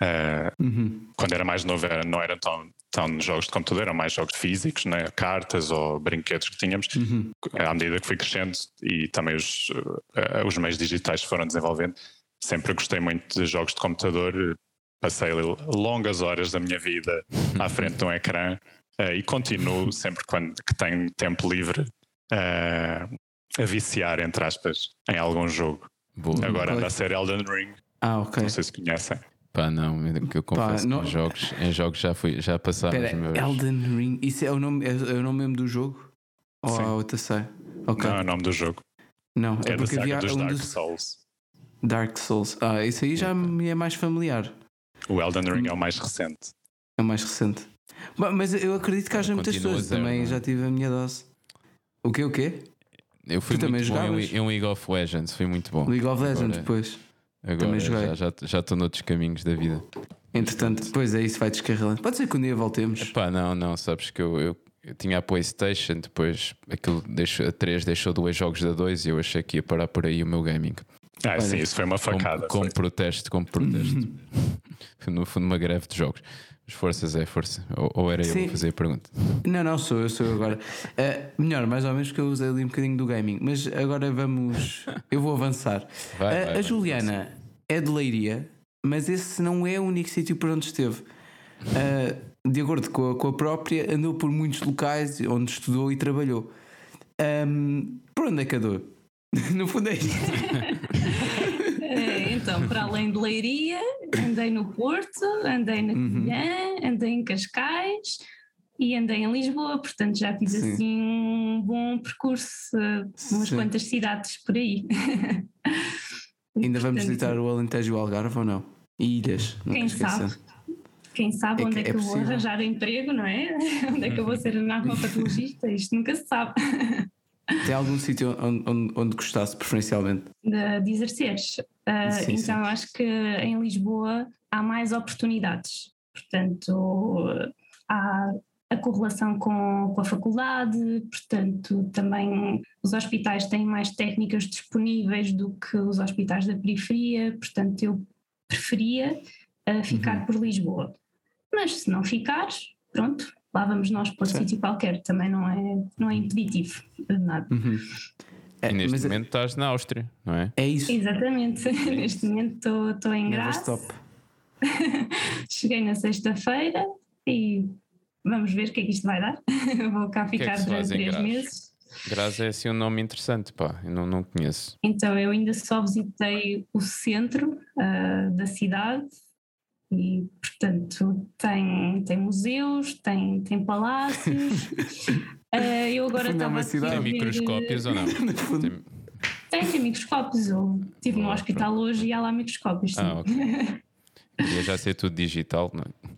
Uhum. Quando era mais novo, não eram tão, tão jogos de computador, eram mais jogos físicos, né? Cartas ou brinquedos que tínhamos. Uhum. À medida que fui crescendo e também os, os meios digitais foram desenvolvendo, sempre gostei muito de jogos de computador. Passei longas horas da minha vida à frente de um ecrã uh, e continuo sempre quando que tenho tempo livre uh, a viciar, entre aspas, em algum jogo. Boa. Agora anda a ser Elden Ring. Ah, ok. Não sei se conhecem. Pá, não, que eu confesso Pá, não... que em jogos, em jogos já, fui, já passaram os meus. Elden Ring, isso é o nome, é, é o nome mesmo do jogo? Ou há outra sei? Okay. Não, é o nome do jogo. Não, é, é porque da saga havia dos um Dark dos... Souls. Dark Souls. Ah, isso aí já é. me é mais familiar. O Elden Ring é o mais recente. É o mais recente. Mas eu acredito que haja muitas pessoas. Zero, também não? Já tive a minha dose. O quê? O quê? Eu fui tu muito também bom em, em League of Legends. Fui muito bom. League of Legends, depois. Agora também joguei. Já estou já, já noutros caminhos da vida. Entretanto, depois é isso, vai descarrilando. Pode ser que um dia voltemos. Epá, não, não. Sabes que eu, eu, eu tinha a PlayStation. Depois aquilo deixou, a três deixou dois jogos da dois e eu achei que ia parar por aí o meu gaming. Ah, Olha, sim, isso foi uma facada. Com, com protesto, com protesto. Foi no fundo uma greve de jogos. As forças é força. Ou, ou era sim. eu a fazer a pergunta? Não, não, sou eu, sou eu agora. Uh, melhor, mais ou menos, que eu usei ali um bocadinho do gaming. Mas agora vamos. Eu vou avançar. Vai, uh, vai, a Juliana vai. É de Leiria, mas esse não é o único sítio por onde esteve. Uh, de acordo com a, com a própria, andou por muitos locais onde estudou e trabalhou. Um, por onde é que andou? No fundo é isto. É, então, para além de Leiria, andei no Porto, andei na Covilhã, uhum. andei em Cascais e andei em Lisboa, portanto já fiz Sim. assim um bom percurso, umas Sim. quantas cidades por aí. Ainda vamos portanto, visitar o Alentejo e o Algarve ou não? E ilhas, não quem sabe? Quem sabe é onde que, é que é eu possível. Vou arranjar emprego, não é? Onde é que eu vou ser narcopatologista? Isto nunca se sabe. Tem algum sítio onde, onde, onde gostasse preferencialmente? De, de exerceres. Uh, sim, então sim. Eu acho que em Lisboa há mais oportunidades. Portanto, há a correlação com, com a faculdade, portanto, também os hospitais têm mais técnicas disponíveis do que os hospitais da periferia, portanto, eu preferia a ficar Uhum. por Lisboa. Mas se não ficares, pronto, lá vamos nós para outro Sim. sítio qualquer, também não é, não é impeditivo de nada. Uhum. É, E neste mas é- momento estás na Áustria, não é? é isso. Exatamente, neste momento estou em Never Graça. stop. Cheguei na sexta-feira e vamos ver o que é que isto vai dar. Vou cá que é que ficar se durante faz em três Graz? meses. Graz é assim um nome interessante, pá, eu não, não conheço. Então eu ainda só visitei o centro ah, da cidade e, portanto, tem, tem museus, tem, tem palácios. Ah, eu agora No fundo é uma estava aqui cidade. a Tem ver- microscópios ou não? No fundo. Tem- Tem, tem microscópios. Eu estive no Boa, hospital hoje e há lá microscópios. Sim. Ah, ok. Devia já ser tudo digital, não é?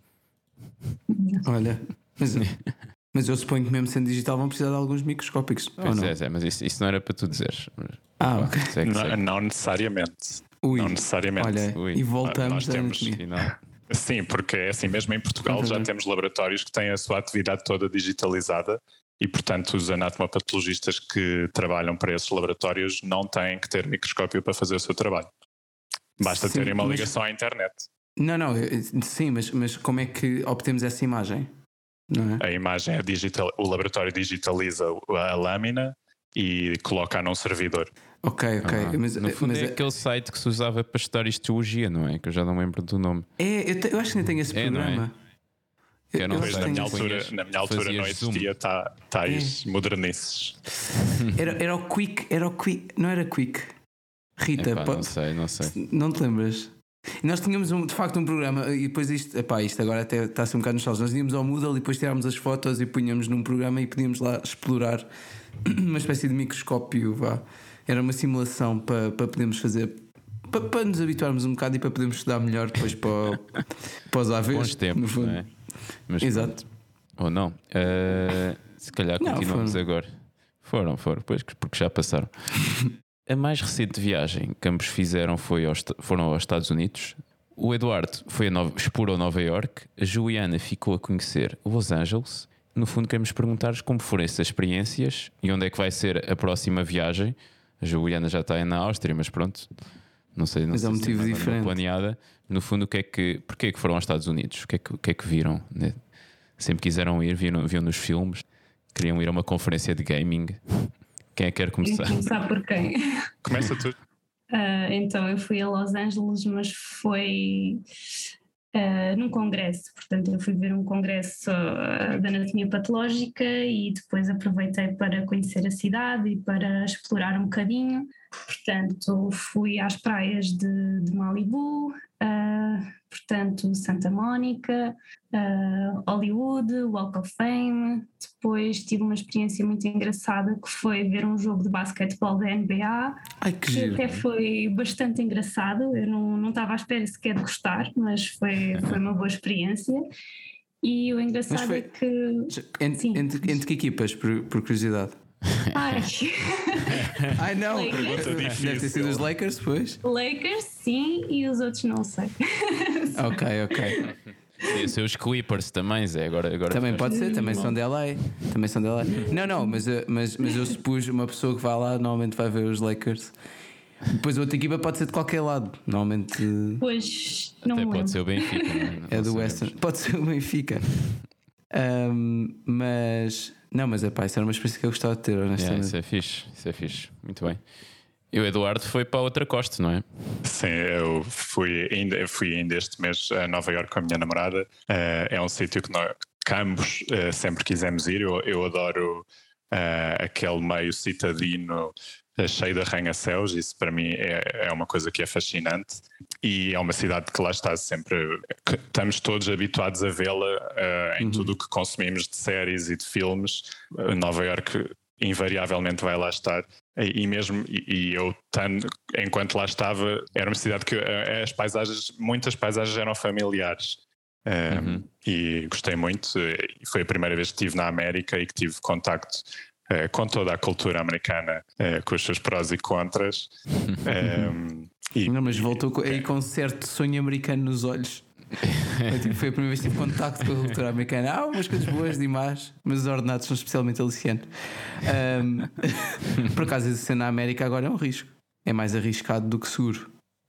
Olha, mas, mas eu suponho que mesmo sendo digital vão precisar de alguns microscópicos. Ou Pois não? é, é, mas isso, isso não era para tu dizeres. Mas, Ah, ok. isso é que sei. Não, não necessariamente. Ui, Não necessariamente. olha, Ui. e voltamos Nós à temos- anatomia. Afinal, Sim, porque é assim mesmo em Portugal já Uhum. temos laboratórios que têm a sua atividade toda digitalizada e, portanto, os anatomopatologistas que trabalham para esses laboratórios não têm que ter microscópio para fazer o seu trabalho. Basta Sim, terem uma mas- ligação à internet. Não, não, eu- sim, mas, mas como é que obtemos essa imagem? Não é? A imagem é digital, o laboratório digitaliza a lâmina e coloca num servidor. Ok, ok. ah, mas, no fundo mas é é, aquele site que se usava para estudar histologia, não é? Que eu já não me lembro do nome. é, eu, te- eu acho que nem tenho esse É, não é? programa. Que era um eu Pois acho que na tenho minha esse- altura, punhas- na minha altura não fazias zoom. existia tá, tais modernices. Era, era o Quick, era o Quick, não era Quick. Rita, Epá, po- não sei, não sei. não te lembras? E nós tínhamos um, de facto um programa e depois isto, epá, isto agora até está a ser um bocado nostálgico. Nós íamos ao Moodle e depois tirávamos as fotos e punhamos num programa e podíamos lá explorar uma espécie de microscópio, vá. Era uma simulação para, para podermos fazer, para, para nos habituarmos um bocado e para podermos estudar melhor depois para, o- para os A Vs. Bons tempos, no fundo. não é? Mas Exato. pronto. Ou não. Ah, se calhar Não, continuamos foram. agora. Foram, foram, pois, porque já passaram. A mais recente viagem que ambos fizeram foi aos, foram aos Estados Unidos. O Eduardo foi a Nova, explorou Nova York, a Juliana ficou a conhecer Los Angeles. No fundo, queremos perguntar-vos como foram essas experiências e onde é que vai ser a próxima viagem. A Juliana já está aí na Áustria, mas pronto, não sei, não Mas é sei um se tem motivo mais alguma diferente. planeada. No fundo, o que é que, porquê é que foram aos Estados Unidos? O que é que, o que, é que viram? Né? Sempre quiseram ir, viram, viam nos filmes, queriam ir a uma conferência de gaming. Quem é que quer Vamos começar? começar por quem? Começa tudo. Ah, então eu fui a Los Angeles, mas foi ah, num congresso, portanto eu fui ver um congresso ah, de anatomia patológica e depois aproveitei para conhecer a cidade e para explorar um bocadinho. Portanto fui às praias de, de Malibu, ah, portanto Santa Mónica, ah, Hollywood, Walk of Fame. Depois tive uma experiência muito engraçada que foi ver um jogo de basquetebol da N B A. Ai que Que giro. até foi bastante engraçado, eu não, não estava à espera sequer de gostar, mas foi, foi uma boa experiência. E o engraçado foi- é que. Entre, Sim. entre, entre que equipas, por, por curiosidade? Ai, Ai não! Lakers. Deve ter sido os Lakers, pois? Lakers, sim, e os outros não sei. Ok, ok. Podia ser os Clippers também, Zé. Agora, agora Também ficaste- pode ser, também são de L A. Também são de L A. Não, não, mas, eu- mas, mas eu supus uma pessoa que vai lá, normalmente vai ver os Lakers. Depois a outra equipa pode ser de qualquer lado. Normalmente Pois não Até me pode lembro. ser o Benfica. não é? Não é do sabemos. Western. Pode ser o Benfica. Ahm, mas. Não, mas é pá, isso era uma experiência que eu gostava de ter, Yeah, honestamente. isso é fixe, isso é fixe. Muito bem. E o Eduardo foi para a outra costa, não é? Sim, eu fui ainda, eu fui ainda este mês a Nova Iorque com a minha namorada. Eh, é um sítio que nós que ambos eh, sempre quisemos ir. Eu, eu adoro eh, aquele meio citadino eh, cheio de arranha-céus. Isso para mim é, é uma coisa que é fascinante. E é uma cidade que lá está sempre. Que estamos todos habituados a vê-la eh, em tudo o que consumimos de séries e de filmes. Eh, Nova Iorque invariavelmente vai lá estar. E e mesmo, e, e eu, tanto, enquanto lá estava, era uma cidade que eh, as paisagens, muitas paisagens eram familiares. Eh, Uhum. E gostei muito. eh, E foi a primeira vez que estive na América e que tive contacto eh, com toda a cultura americana, eh, com os seus prós e contras. Eh, e, Não, mas voltou co- aí com um certo sonho americano nos olhos. Foi, tipo, foi a primeira vez que tive contacto com a cultura americana. Há umas coisas boas de mais, mas os ordenados são especialmente aliciantes. Ahm, por acaso, ser na América agora é um risco. É mais arriscado do que seguro.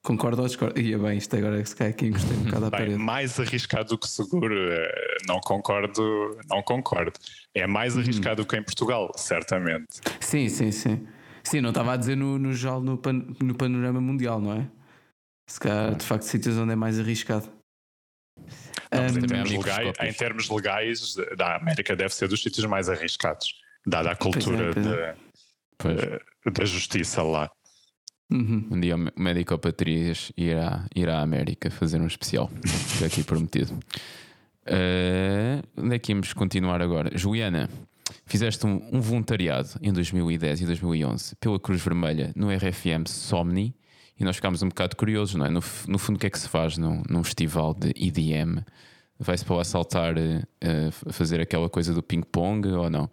Concordo ou discordo? Ia bem, isto agora se cai aqui encostei um bocado à Bem, parede. mais arriscado do que seguro, eh, não concordo, não concordo. É mais arriscado que em Portugal, certamente. Sim, sim, sim. Sim, não estava a dizer no, no geral, no, pan, no panorama mundial, não é? Se calhar, de facto, sítios onde é mais arriscado. Não, mas Um, em, também há termos legais, microscópios. em termos legais, da América deve ser dos sítios mais arriscados, dada a cultura pois é. da- Pois. eh, da justiça lá. uhum. Um dia o Médico Patrias irá, irá à América fazer um especial. Fica aqui prometido. Uh, onde é que íamos continuar agora? Juliana, fizeste um, um voluntariado em dois mil e dez e dois mil e onze pela Cruz Vermelha no R F M Somni e nós ficámos um bocado curiosos, não é? No, no fundo, o que é que se faz num, num festival de E D M? Vai-se para lá saltar, uh, fazer aquela coisa do ping-pong ou não?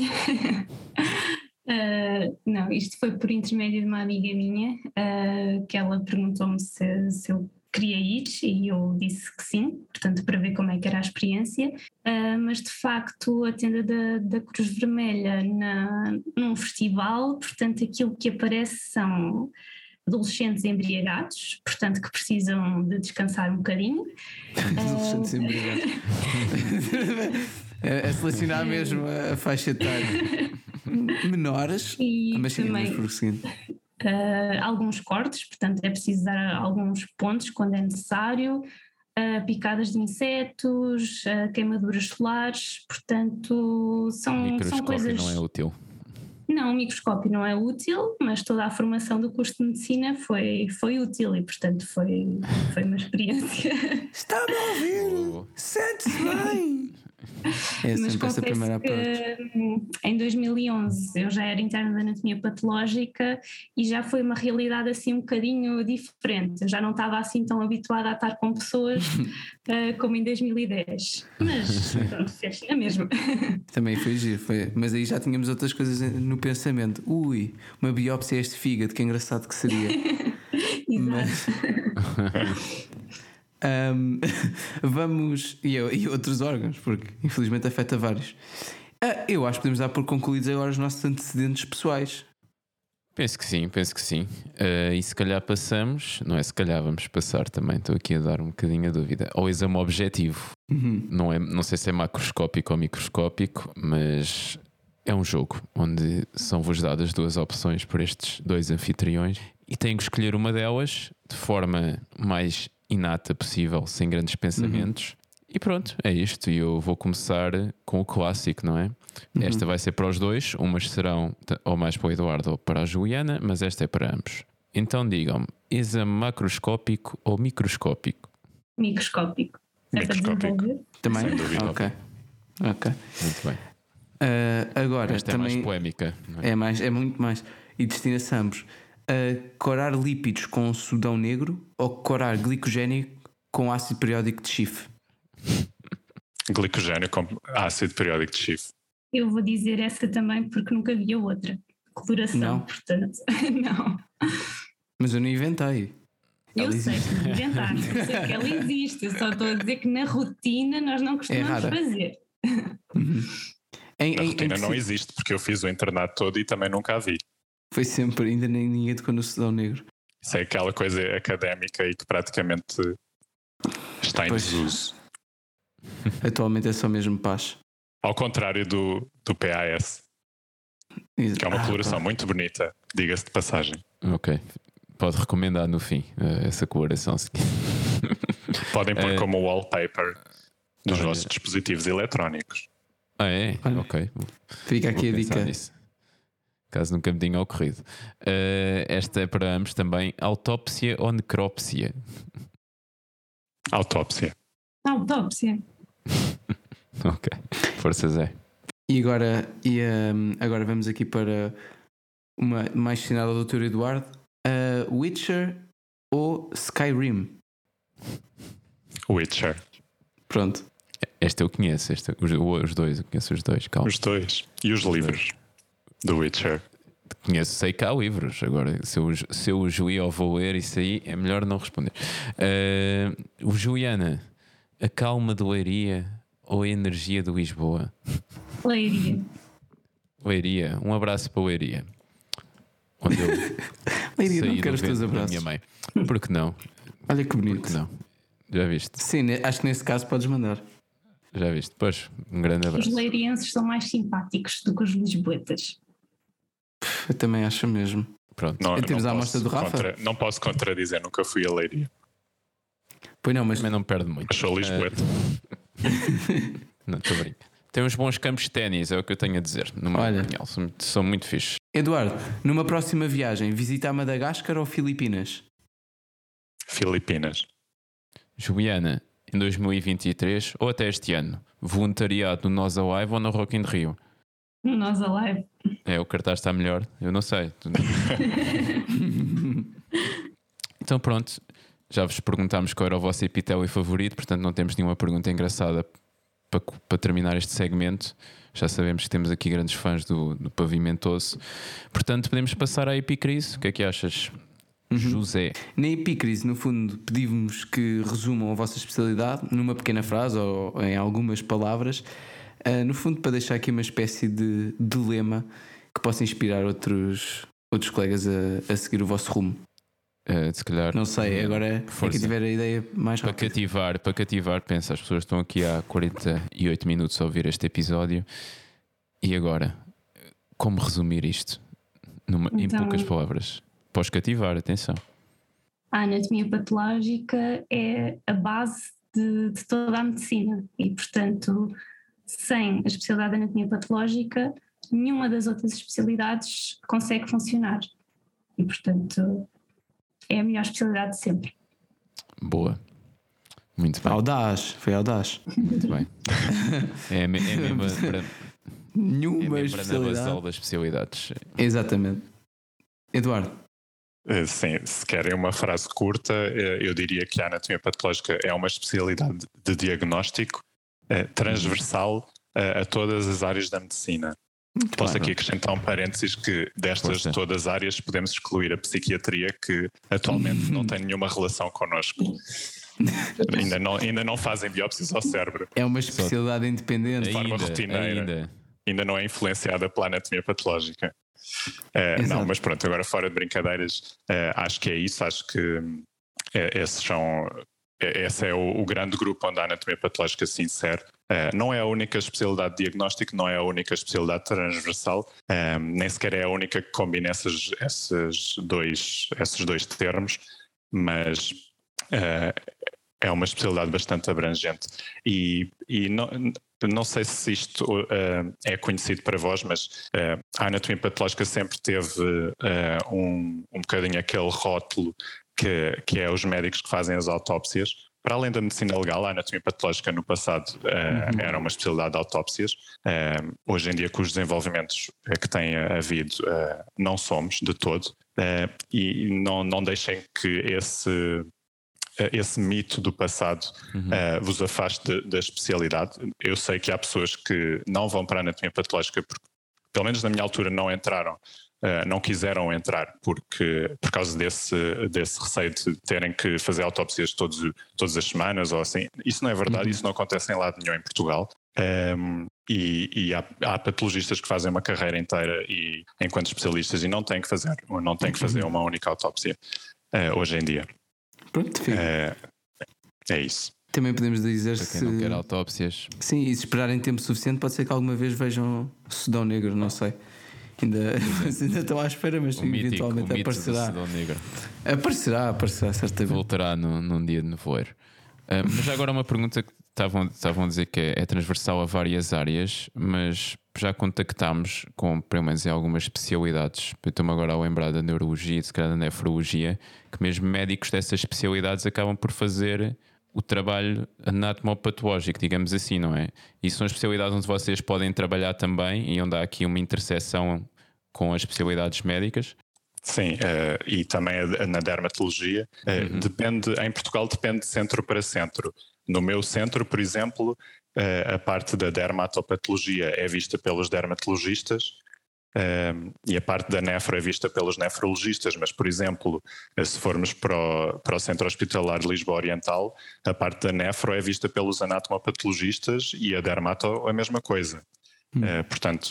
Uh, não, isto foi por intermédio de uma amiga minha, uh, que ela perguntou-me se, se eu queria ir e eu disse que sim, portanto para ver como é que era a experiência, uh, mas de facto a tenda da, da Cruz Vermelha na, num festival, portanto aquilo que aparece são adolescentes embriagados, portanto que precisam de descansar um bocadinho. Adolescentes embriagados. É, é selecionar mesmo a faixa etária. Menores, E mas sim, também vamos prosseguindo. uh, alguns cortes, portanto é preciso dar alguns pontos quando é necessário, uh, picadas de insetos, uh, queimaduras solares, portanto são, são Microscópio coisas... não é útil. Não, o microscópio não é útil, mas toda a formação do curso de medicina foi, foi útil e portanto foi, foi uma experiência. Está-me a ouvir? Oh. Sente-se bem? É Mas sempre essa primeira confesso parte. que hum, em dois mil e onze eu já era interna de anatomia patológica e já foi uma realidade assim um bocadinho diferente. Eu já não estava assim tão habituada a estar com pessoas uh, como em dois mil e dez. Mas pronto, fez a mesma. Também foi giro, foi. Mas aí já tínhamos outras coisas no pensamento. Ui, uma biópsia a este fígado, que engraçado que seria. Mas um, vamos. E, e outros órgãos, porque infelizmente afeta vários. Ah, eu acho que podemos dar por concluídos agora os nossos antecedentes pessoais. Penso que sim, penso que sim. Uh, e se calhar passamos, não é? Se calhar vamos passar também. Estou aqui a dar um bocadinho a dúvida. Ao exame objetivo. Uhum. Não, é, não sei se é macroscópico ou microscópico, mas é um jogo onde são-vos dadas duas opções por estes dois anfitriões e têm que escolher uma delas de forma mais inata possível, sem grandes pensamentos. Uhum. E pronto, é isto. E eu vou começar com o clássico, não é? Uhum. Esta vai ser para os dois. Umas serão ou mais para o Eduardo ou para a Juliana, mas esta é para ambos. Então digam-me, exame macroscópico ou microscópico? Microscópico. É para Microscópico. desenvolver? Também? Sem dúvida. Ok. Ok. Muito bem. Uh, agora, Esta também é mais polémica, não é? é, mais, é muito mais. E destina-se a ambos. Uh, corar lípidos com sudão negro ou corar glicogénico com ácido periódico de chifre? Glicogênio com ácido periódico de chifre. Eu vou dizer essa também porque nunca vi a outra. Coloração, Não. portanto. Não. Mas eu não inventei. Eu Ela sei existe. que inventar, eu sei que ela existe, eu só estou a dizer que na rotina nós não costumamos rara. fazer. Uhum. Em, Na em- rotina em que não si- existe, porque eu fiz o internato todo e também nunca a vi. Foi sempre, ainda nem ninguém tocou no sudão negro. Isso é aquela coisa académica e que praticamente está em Pois. desuso. Atualmente é só mesmo paz. Ao contrário do, do P A S, que é uma Ah, coloração pá. muito bonita, diga-se de passagem. Ok. Pode recomendar no fim uh, essa coloração. se quiser. Podem pôr É. como wallpaper dos Olha. vossos dispositivos eletrónicos. Ah, é? Olha. Ok. Fica aqui Vou a pensar dica. nisso. Caso nunca me tenha ocorrido. Uh, esta é para ambos também. Autópsia ou necrópsia? Autópsia. Autópsia. Ok. Forças é. E agora, e, um, agora vamos aqui para uma mais destinada ao doutor Eduardo. Uh, Witcher ou Skyrim? Witcher. Pronto. Esta eu conheço. Esta, os, os dois, eu conheço os dois. Calma. Os dois. E os livros do Witcher. Conheço, sei que há livros. Agora, se eu, se eu os li ou vou ler, isso aí é melhor não responder. Uh, o Juliana, a calma de Leiria ou a energia de Lisboa? Leiria. Leiria, um abraço para Leiria. Onde eu, Leiria, não Saí quero do os teus ventre da abraços. minha mãe. Por que não? Olha que bonito. Por que não? Já viste? Sim, ne- acho que nesse caso podes mandar. Já viste? Pois, um grande Os abraço. leirienses são mais simpáticos do que os lisboetas. Eu também acho mesmo. Pronto. Não, E temos não a amostra posso do Rafa? contra- não posso contradizer, nunca fui a Leiria. Pois não, mas Também não perde muito. Mas sou Lisboeta. Não, estou a brincar. Tem uns bons campos de ténis, é o que eu tenho a dizer. No meu Olha. opinião, são, são muito fixes. Eduardo, numa próxima viagem, visitar Madagascar ou Filipinas? Filipinas. Juliana, em dois mil e vinte e três ou até este ano, voluntariado no Nós Alive ou no Rock in Rio? Nós Alive. É, o cartaz está melhor? Eu não sei. Então pronto, já vos perguntámos qual era o vosso epitélio favorito, portanto não temos nenhuma pergunta engraçada para, para terminar este segmento. Já sabemos que temos aqui grandes fãs do, do Pavimentoso. Portanto, podemos passar à epicrise. O que é que achas, José? Na Epicrise, no fundo, pedimos que resumam a vossa especialidade numa pequena frase ou em algumas palavras, ah, no fundo, para deixar aqui uma espécie de dilema que possa inspirar outros, outros colegas a, a seguir o vosso rumo. Uh, se calhar, Não sei, agora é Força. quem tiver a ideia mais para rápida. cativar, para cativar, pensa, as pessoas estão aqui há quarenta e oito minutos a ouvir este episódio. E agora, como resumir isto numa, em Então- poucas palavras? Podes cativar, atenção. A anatomia patológica é a base de, de toda a medicina e, portanto, sem a especialidade de anatomia patológica, nenhuma das outras especialidades consegue funcionar. E, portanto, é a melhor especialidade de sempre. Boa. Muito bem, Audaz, foi audaz. muito bem. É, me- é mesmo a- para- é Nenhuma mesmo para na basal especialidade. das especialidades. Exatamente. Eduardo, Eh, Sim, se querem uma frase curta, eh, eu diria que a anatomia patológica é uma especialidade de diagnóstico eh, transversal a, a todas as áreas da medicina. Posso claro. aqui acrescentar um parênteses que destas Força. todas as áreas podemos excluir a psiquiatria, que atualmente não tem nenhuma relação connosco. ainda, não, ainda não fazem biópsias ao cérebro. É uma especialidade independente. forma Ainda, rotineira. ainda. Ainda não é influenciada pela anatomia patológica. Eh, Exato. não, mas pronto, agora fora de brincadeiras, eh, acho que é isso, acho que hum, eh, esses são, eh, esse é o, o grande grupo onde a anatomia patológica se insere. Eh, não é a única especialidade de diagnóstico, não é a única especialidade transversal, eh, nem sequer é a única que combina esses, esses, dois, esses dois termos, mas eh, é uma especialidade bastante abrangente. E, e não, não sei se isto uh, é conhecido para vós, mas uh, a anatomia patológica sempre teve uh, um, um bocadinho aquele rótulo que, que é os médicos que fazem as autópsias. Para além da medicina legal, a anatomia patológica no passado uh, uhum. era uma especialidade de autópsias. Uh, hoje em dia, com os desenvolvimentos que têm havido, uh, não somos de todo. Uh, e não, não deixem que esse... esse mito do passado uhum. uh, vos afaste da especialidade. Eu sei que há pessoas que não vão para a anatomia patológica porque, pelo menos na minha altura, não entraram, uh, não quiseram entrar porque, por causa desse, desse receio de terem que fazer autópsias todos, todas as semanas ou assim. Isso não é verdade, uhum. isso não acontece em lado nenhum em Portugal. Um, e, e há, há patologistas que fazem uma carreira inteira e, enquanto especialistas e não têm que fazer, não têm que fazer uma única autópsia uh, hoje em dia. Pronto, fica. É, é isso. Também podemos dizer Para quem se... não quer autópsias. Sim, e se esperarem tempo suficiente, pode ser que alguma vez vejam Sudão Negro, não sei. Ainda, ainda estão à espera, mas O mítico, eventualmente o mito do aparecerá. Sudão Negro. Aparecerá, aparecerá, certamente. Voltará no, num dia de nevoeiro. Uh, mas já agora uma pergunta que estavam, estavam a dizer que é, é transversal a várias áreas, mas já contactámos com, pelo menos em algumas especialidades, eu estou-me agora a lembrar da neurologia e se calhar da nefrologia, que mesmo médicos dessas especialidades acabam por fazer o trabalho anatomopatológico, digamos assim, não é? E são especialidades onde vocês podem trabalhar também e onde há aqui uma interseção com as especialidades médicas? Sim, uh, e também na dermatologia. Uh, uhum. Depende, em Portugal depende de centro para centro. No meu centro, por exemplo, uh, a parte da dermatopatologia é vista pelos dermatologistas uh, e a parte da nefro é vista pelos nefrologistas, mas, por exemplo, uh, se formos para o, para o Centro Hospitalar de Lisboa Oriental, a parte da nefro é vista pelos anatomopatologistas e a dermato a mesma coisa. Uhum. Uh, portanto,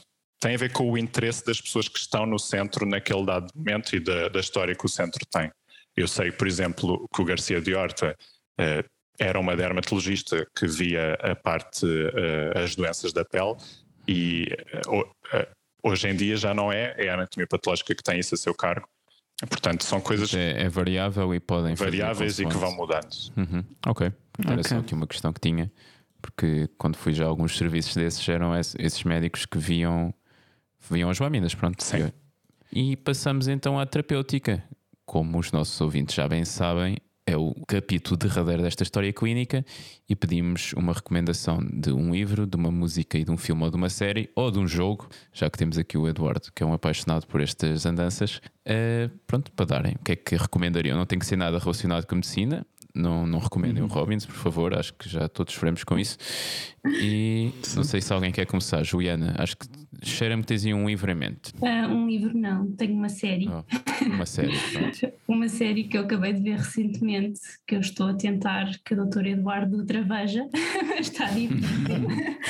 tem a ver com o interesse das pessoas que estão no centro naquele dado momento e da, da história que o centro tem. Eu sei, por exemplo, que o Garcia de Horta uh, era uma dermatologista que via a parte, uh, as doenças da pele e uh, uh, hoje em dia já não é, é a anatomia patológica que tem isso a seu cargo. Portanto, são coisas é, é variável e podem variáveis e que vão mudando. Uhum. Ok, era okay. só aqui uma questão que tinha, porque quando fui já a alguns serviços desses eram esses médicos que viam, viam as lâminas, pronto. Sim. E passamos então à terapêutica. Como os nossos ouvintes já bem sabem, é o capítulo derradeiro desta história clínica e pedimos uma recomendação de um livro, de uma música e de um filme ou de uma série ou de um jogo, já que temos aqui o Eduardo, que é um apaixonado por estas andanças, uh, pronto, para darem. O que é que recomendariam? Não tem que ser nada relacionado com a medicina, não, não recomendem uhum. o Robbins, por favor, acho que já todos sofremos com isso. E não sei se alguém quer começar. Juliana, acho que cheira-me que tens aí um livro em mente. Uh, um livro não, tenho uma série. Oh, uma série, pronto. Uma série que eu acabei de ver recentemente, que eu estou a tentar que o doutor Eduardo Dutra veja, está difícil.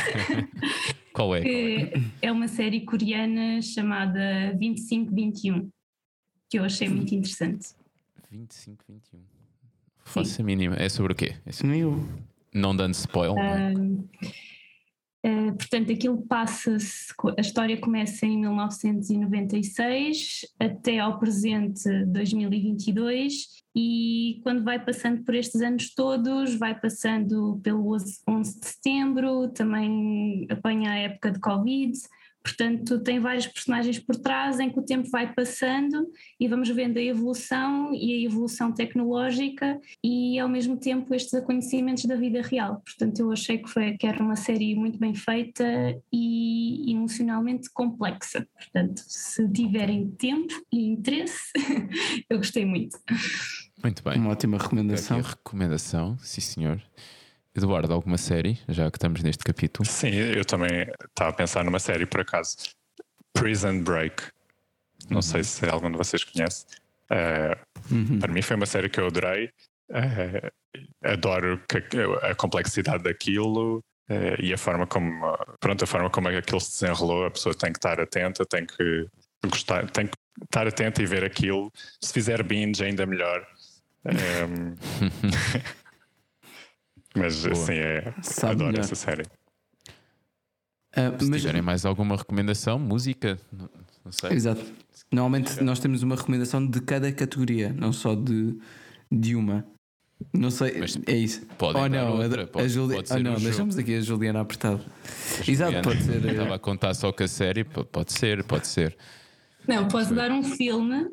Qual é? Que é uma série coreana chamada vinte e cinco vinte e um, que eu achei muito interessante. vinte e cinco vinte e um. Faça a mínima. É sobre o quê? É sobre... Eu. Não dando spoiler. Uh, uh, portanto, aquilo passa-se, a história começa em mil novecentos e noventa e seis até ao presente dois mil e vinte e dois e quando vai passando por estes anos todos, vai passando pelo onze de setembro, também apanha a época de Covid. Portanto, tem vários personagens por trás em que o tempo vai passando e vamos vendo a evolução e a evolução tecnológica e ao mesmo tempo estes acontecimentos da vida real. Portanto, eu achei que, foi, que era uma série muito bem feita e emocionalmente complexa. Portanto, se tiverem tempo e interesse, eu gostei muito. Muito bem. Uma ótima recomendação. Aqui a recomendação, sim senhor. Eduardo, alguma série, já que estamos neste capítulo? Sim, eu também estava a pensar numa série, por acaso. Prison Break. Não uhum. sei se algum de vocês conhece. Uh, uhum. Para mim foi uma série que eu adorei. Uh, adoro a, a complexidade daquilo uh, e a forma como, pronto, a forma como aquilo se desenrolou. A pessoa tem que estar atenta, tem que gostar, tem que estar atenta e ver aquilo. Se fizer binge, ainda melhor. Um, Mas Boa. assim é. Sabe adoro melhor. Essa série. Uh, Se mas... tiverem mais alguma recomendação, música, não, não sei. Exato. Normalmente nós temos uma recomendação de cada categoria, não só de, de uma. Não sei, mas é isso. Pode oh, não, outra, a, pode, a Juli... pode ser oh, não, um deixamos jogo. aqui a Juliana apertada. A Exato, Juliana pode ser. Estava a contar só com a série, pode ser, pode ser. Não, posso dar um filme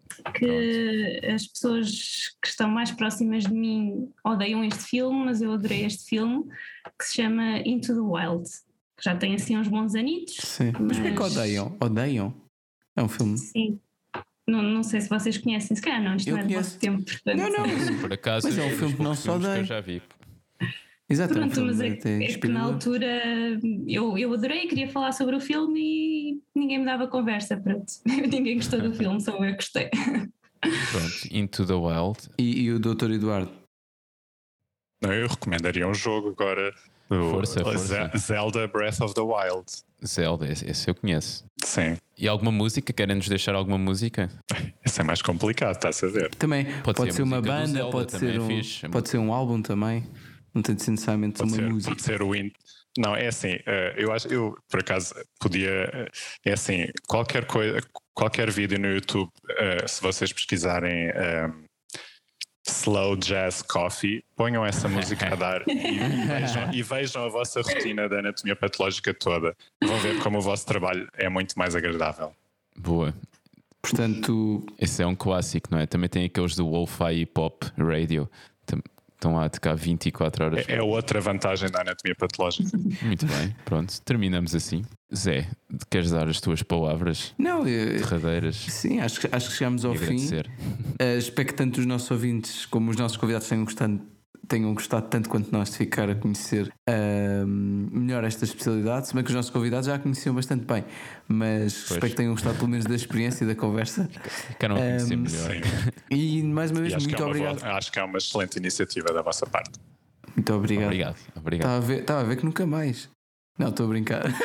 que Pronto. As pessoas que estão mais próximas de mim odeiam este filme, mas eu adorei este filme, que se chama Into the Wild, que já tem assim uns bons anitos. Sim. Mas porquê que odeiam? Odeiam? É um filme. Sim. Não, não sei se vocês conhecem, se calhar não, isto eu não é conheço. do vosso tempo, portanto. Não, não, por acaso mas é um filme que não só odeia. Que eu já vi. Exato, Pronto, é um filme mas é, é que na altura eu, eu adorei, queria falar sobre o filme e ninguém me dava conversa, pronto. Ninguém gostou do filme, só eu gostei. Pronto, Into the Wild. E, e o doutor Eduardo? Não, eu recomendaria um jogo agora. O força, força. Zelda Breath of the Wild. Zelda, esse eu conheço. Sim. E alguma música? Querem-nos deixar alguma música? Isso é mais complicado, está-se a ver. Também pode, pode ser, ser uma banda, Zelda, é pode ser, um, fixe. pode ser um álbum também. Não tem de ser necessariamente pode uma ser, música. Pode ser o in... Não, é assim, eu acho, eu por acaso podia, é assim, qualquer coisa, qualquer vídeo no YouTube, se vocês pesquisarem um, Slow Jazz Coffee, ponham essa música a dar e vejam, e vejam a vossa rotina da anatomia patológica toda. Vão ver como o vosso trabalho é muito mais agradável. Boa. Portanto, esse é um clássico, não é? Também tem aqueles do Lo-Fi Hip Hop Radio. Estão lá a tocar vinte e quatro horas. É, é outra vantagem da anatomia patológica. Muito bem, pronto, terminamos assim. Zé, queres dar as tuas palavras não, eu, derradeiras? Sim, acho, acho que chegamos ao fim. Uh, espero que tanto os nossos ouvintes como os nossos convidados tenham gostado, tenham gostado tanto quanto nós de ficar a conhecer uh, melhor esta especialidade. Se bem que os nossos convidados já a conheciam bastante bem, mas pois. Espero que tenham gostado pelo menos da experiência e da conversa. Ficaram a conhecer um, melhor. Sim. E mais uma vez, muito é uma obrigado. Boa, acho que é uma excelente iniciativa da vossa parte. Muito obrigado. Obrigado. Obrigado. Estava a ver, estava a ver que nunca mais. Não, estou a brincar.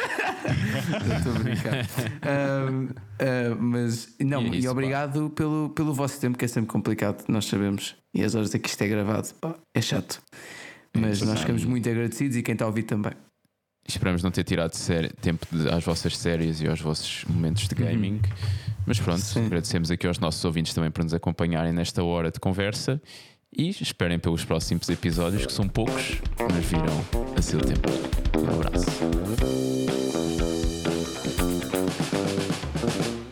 Estou a brincar. Uh, uh, mas não, E é e, isso, obrigado pelo, pelo vosso tempo, que é sempre complicado, nós sabemos. E as horas a que isto é gravado, pá, é chato. Mas É, nós sim. ficamos muito agradecidos e quem está a ouvir também. Esperamos não ter tirado série, tempo de, às vossas séries e aos vossos momentos de gaming. Uhum. Mas pronto, Sim. agradecemos aqui aos nossos ouvintes também por nos acompanharem nesta hora de conversa. E esperem pelos próximos episódios, que são poucos, mas virão a seu tempo. Um abraço.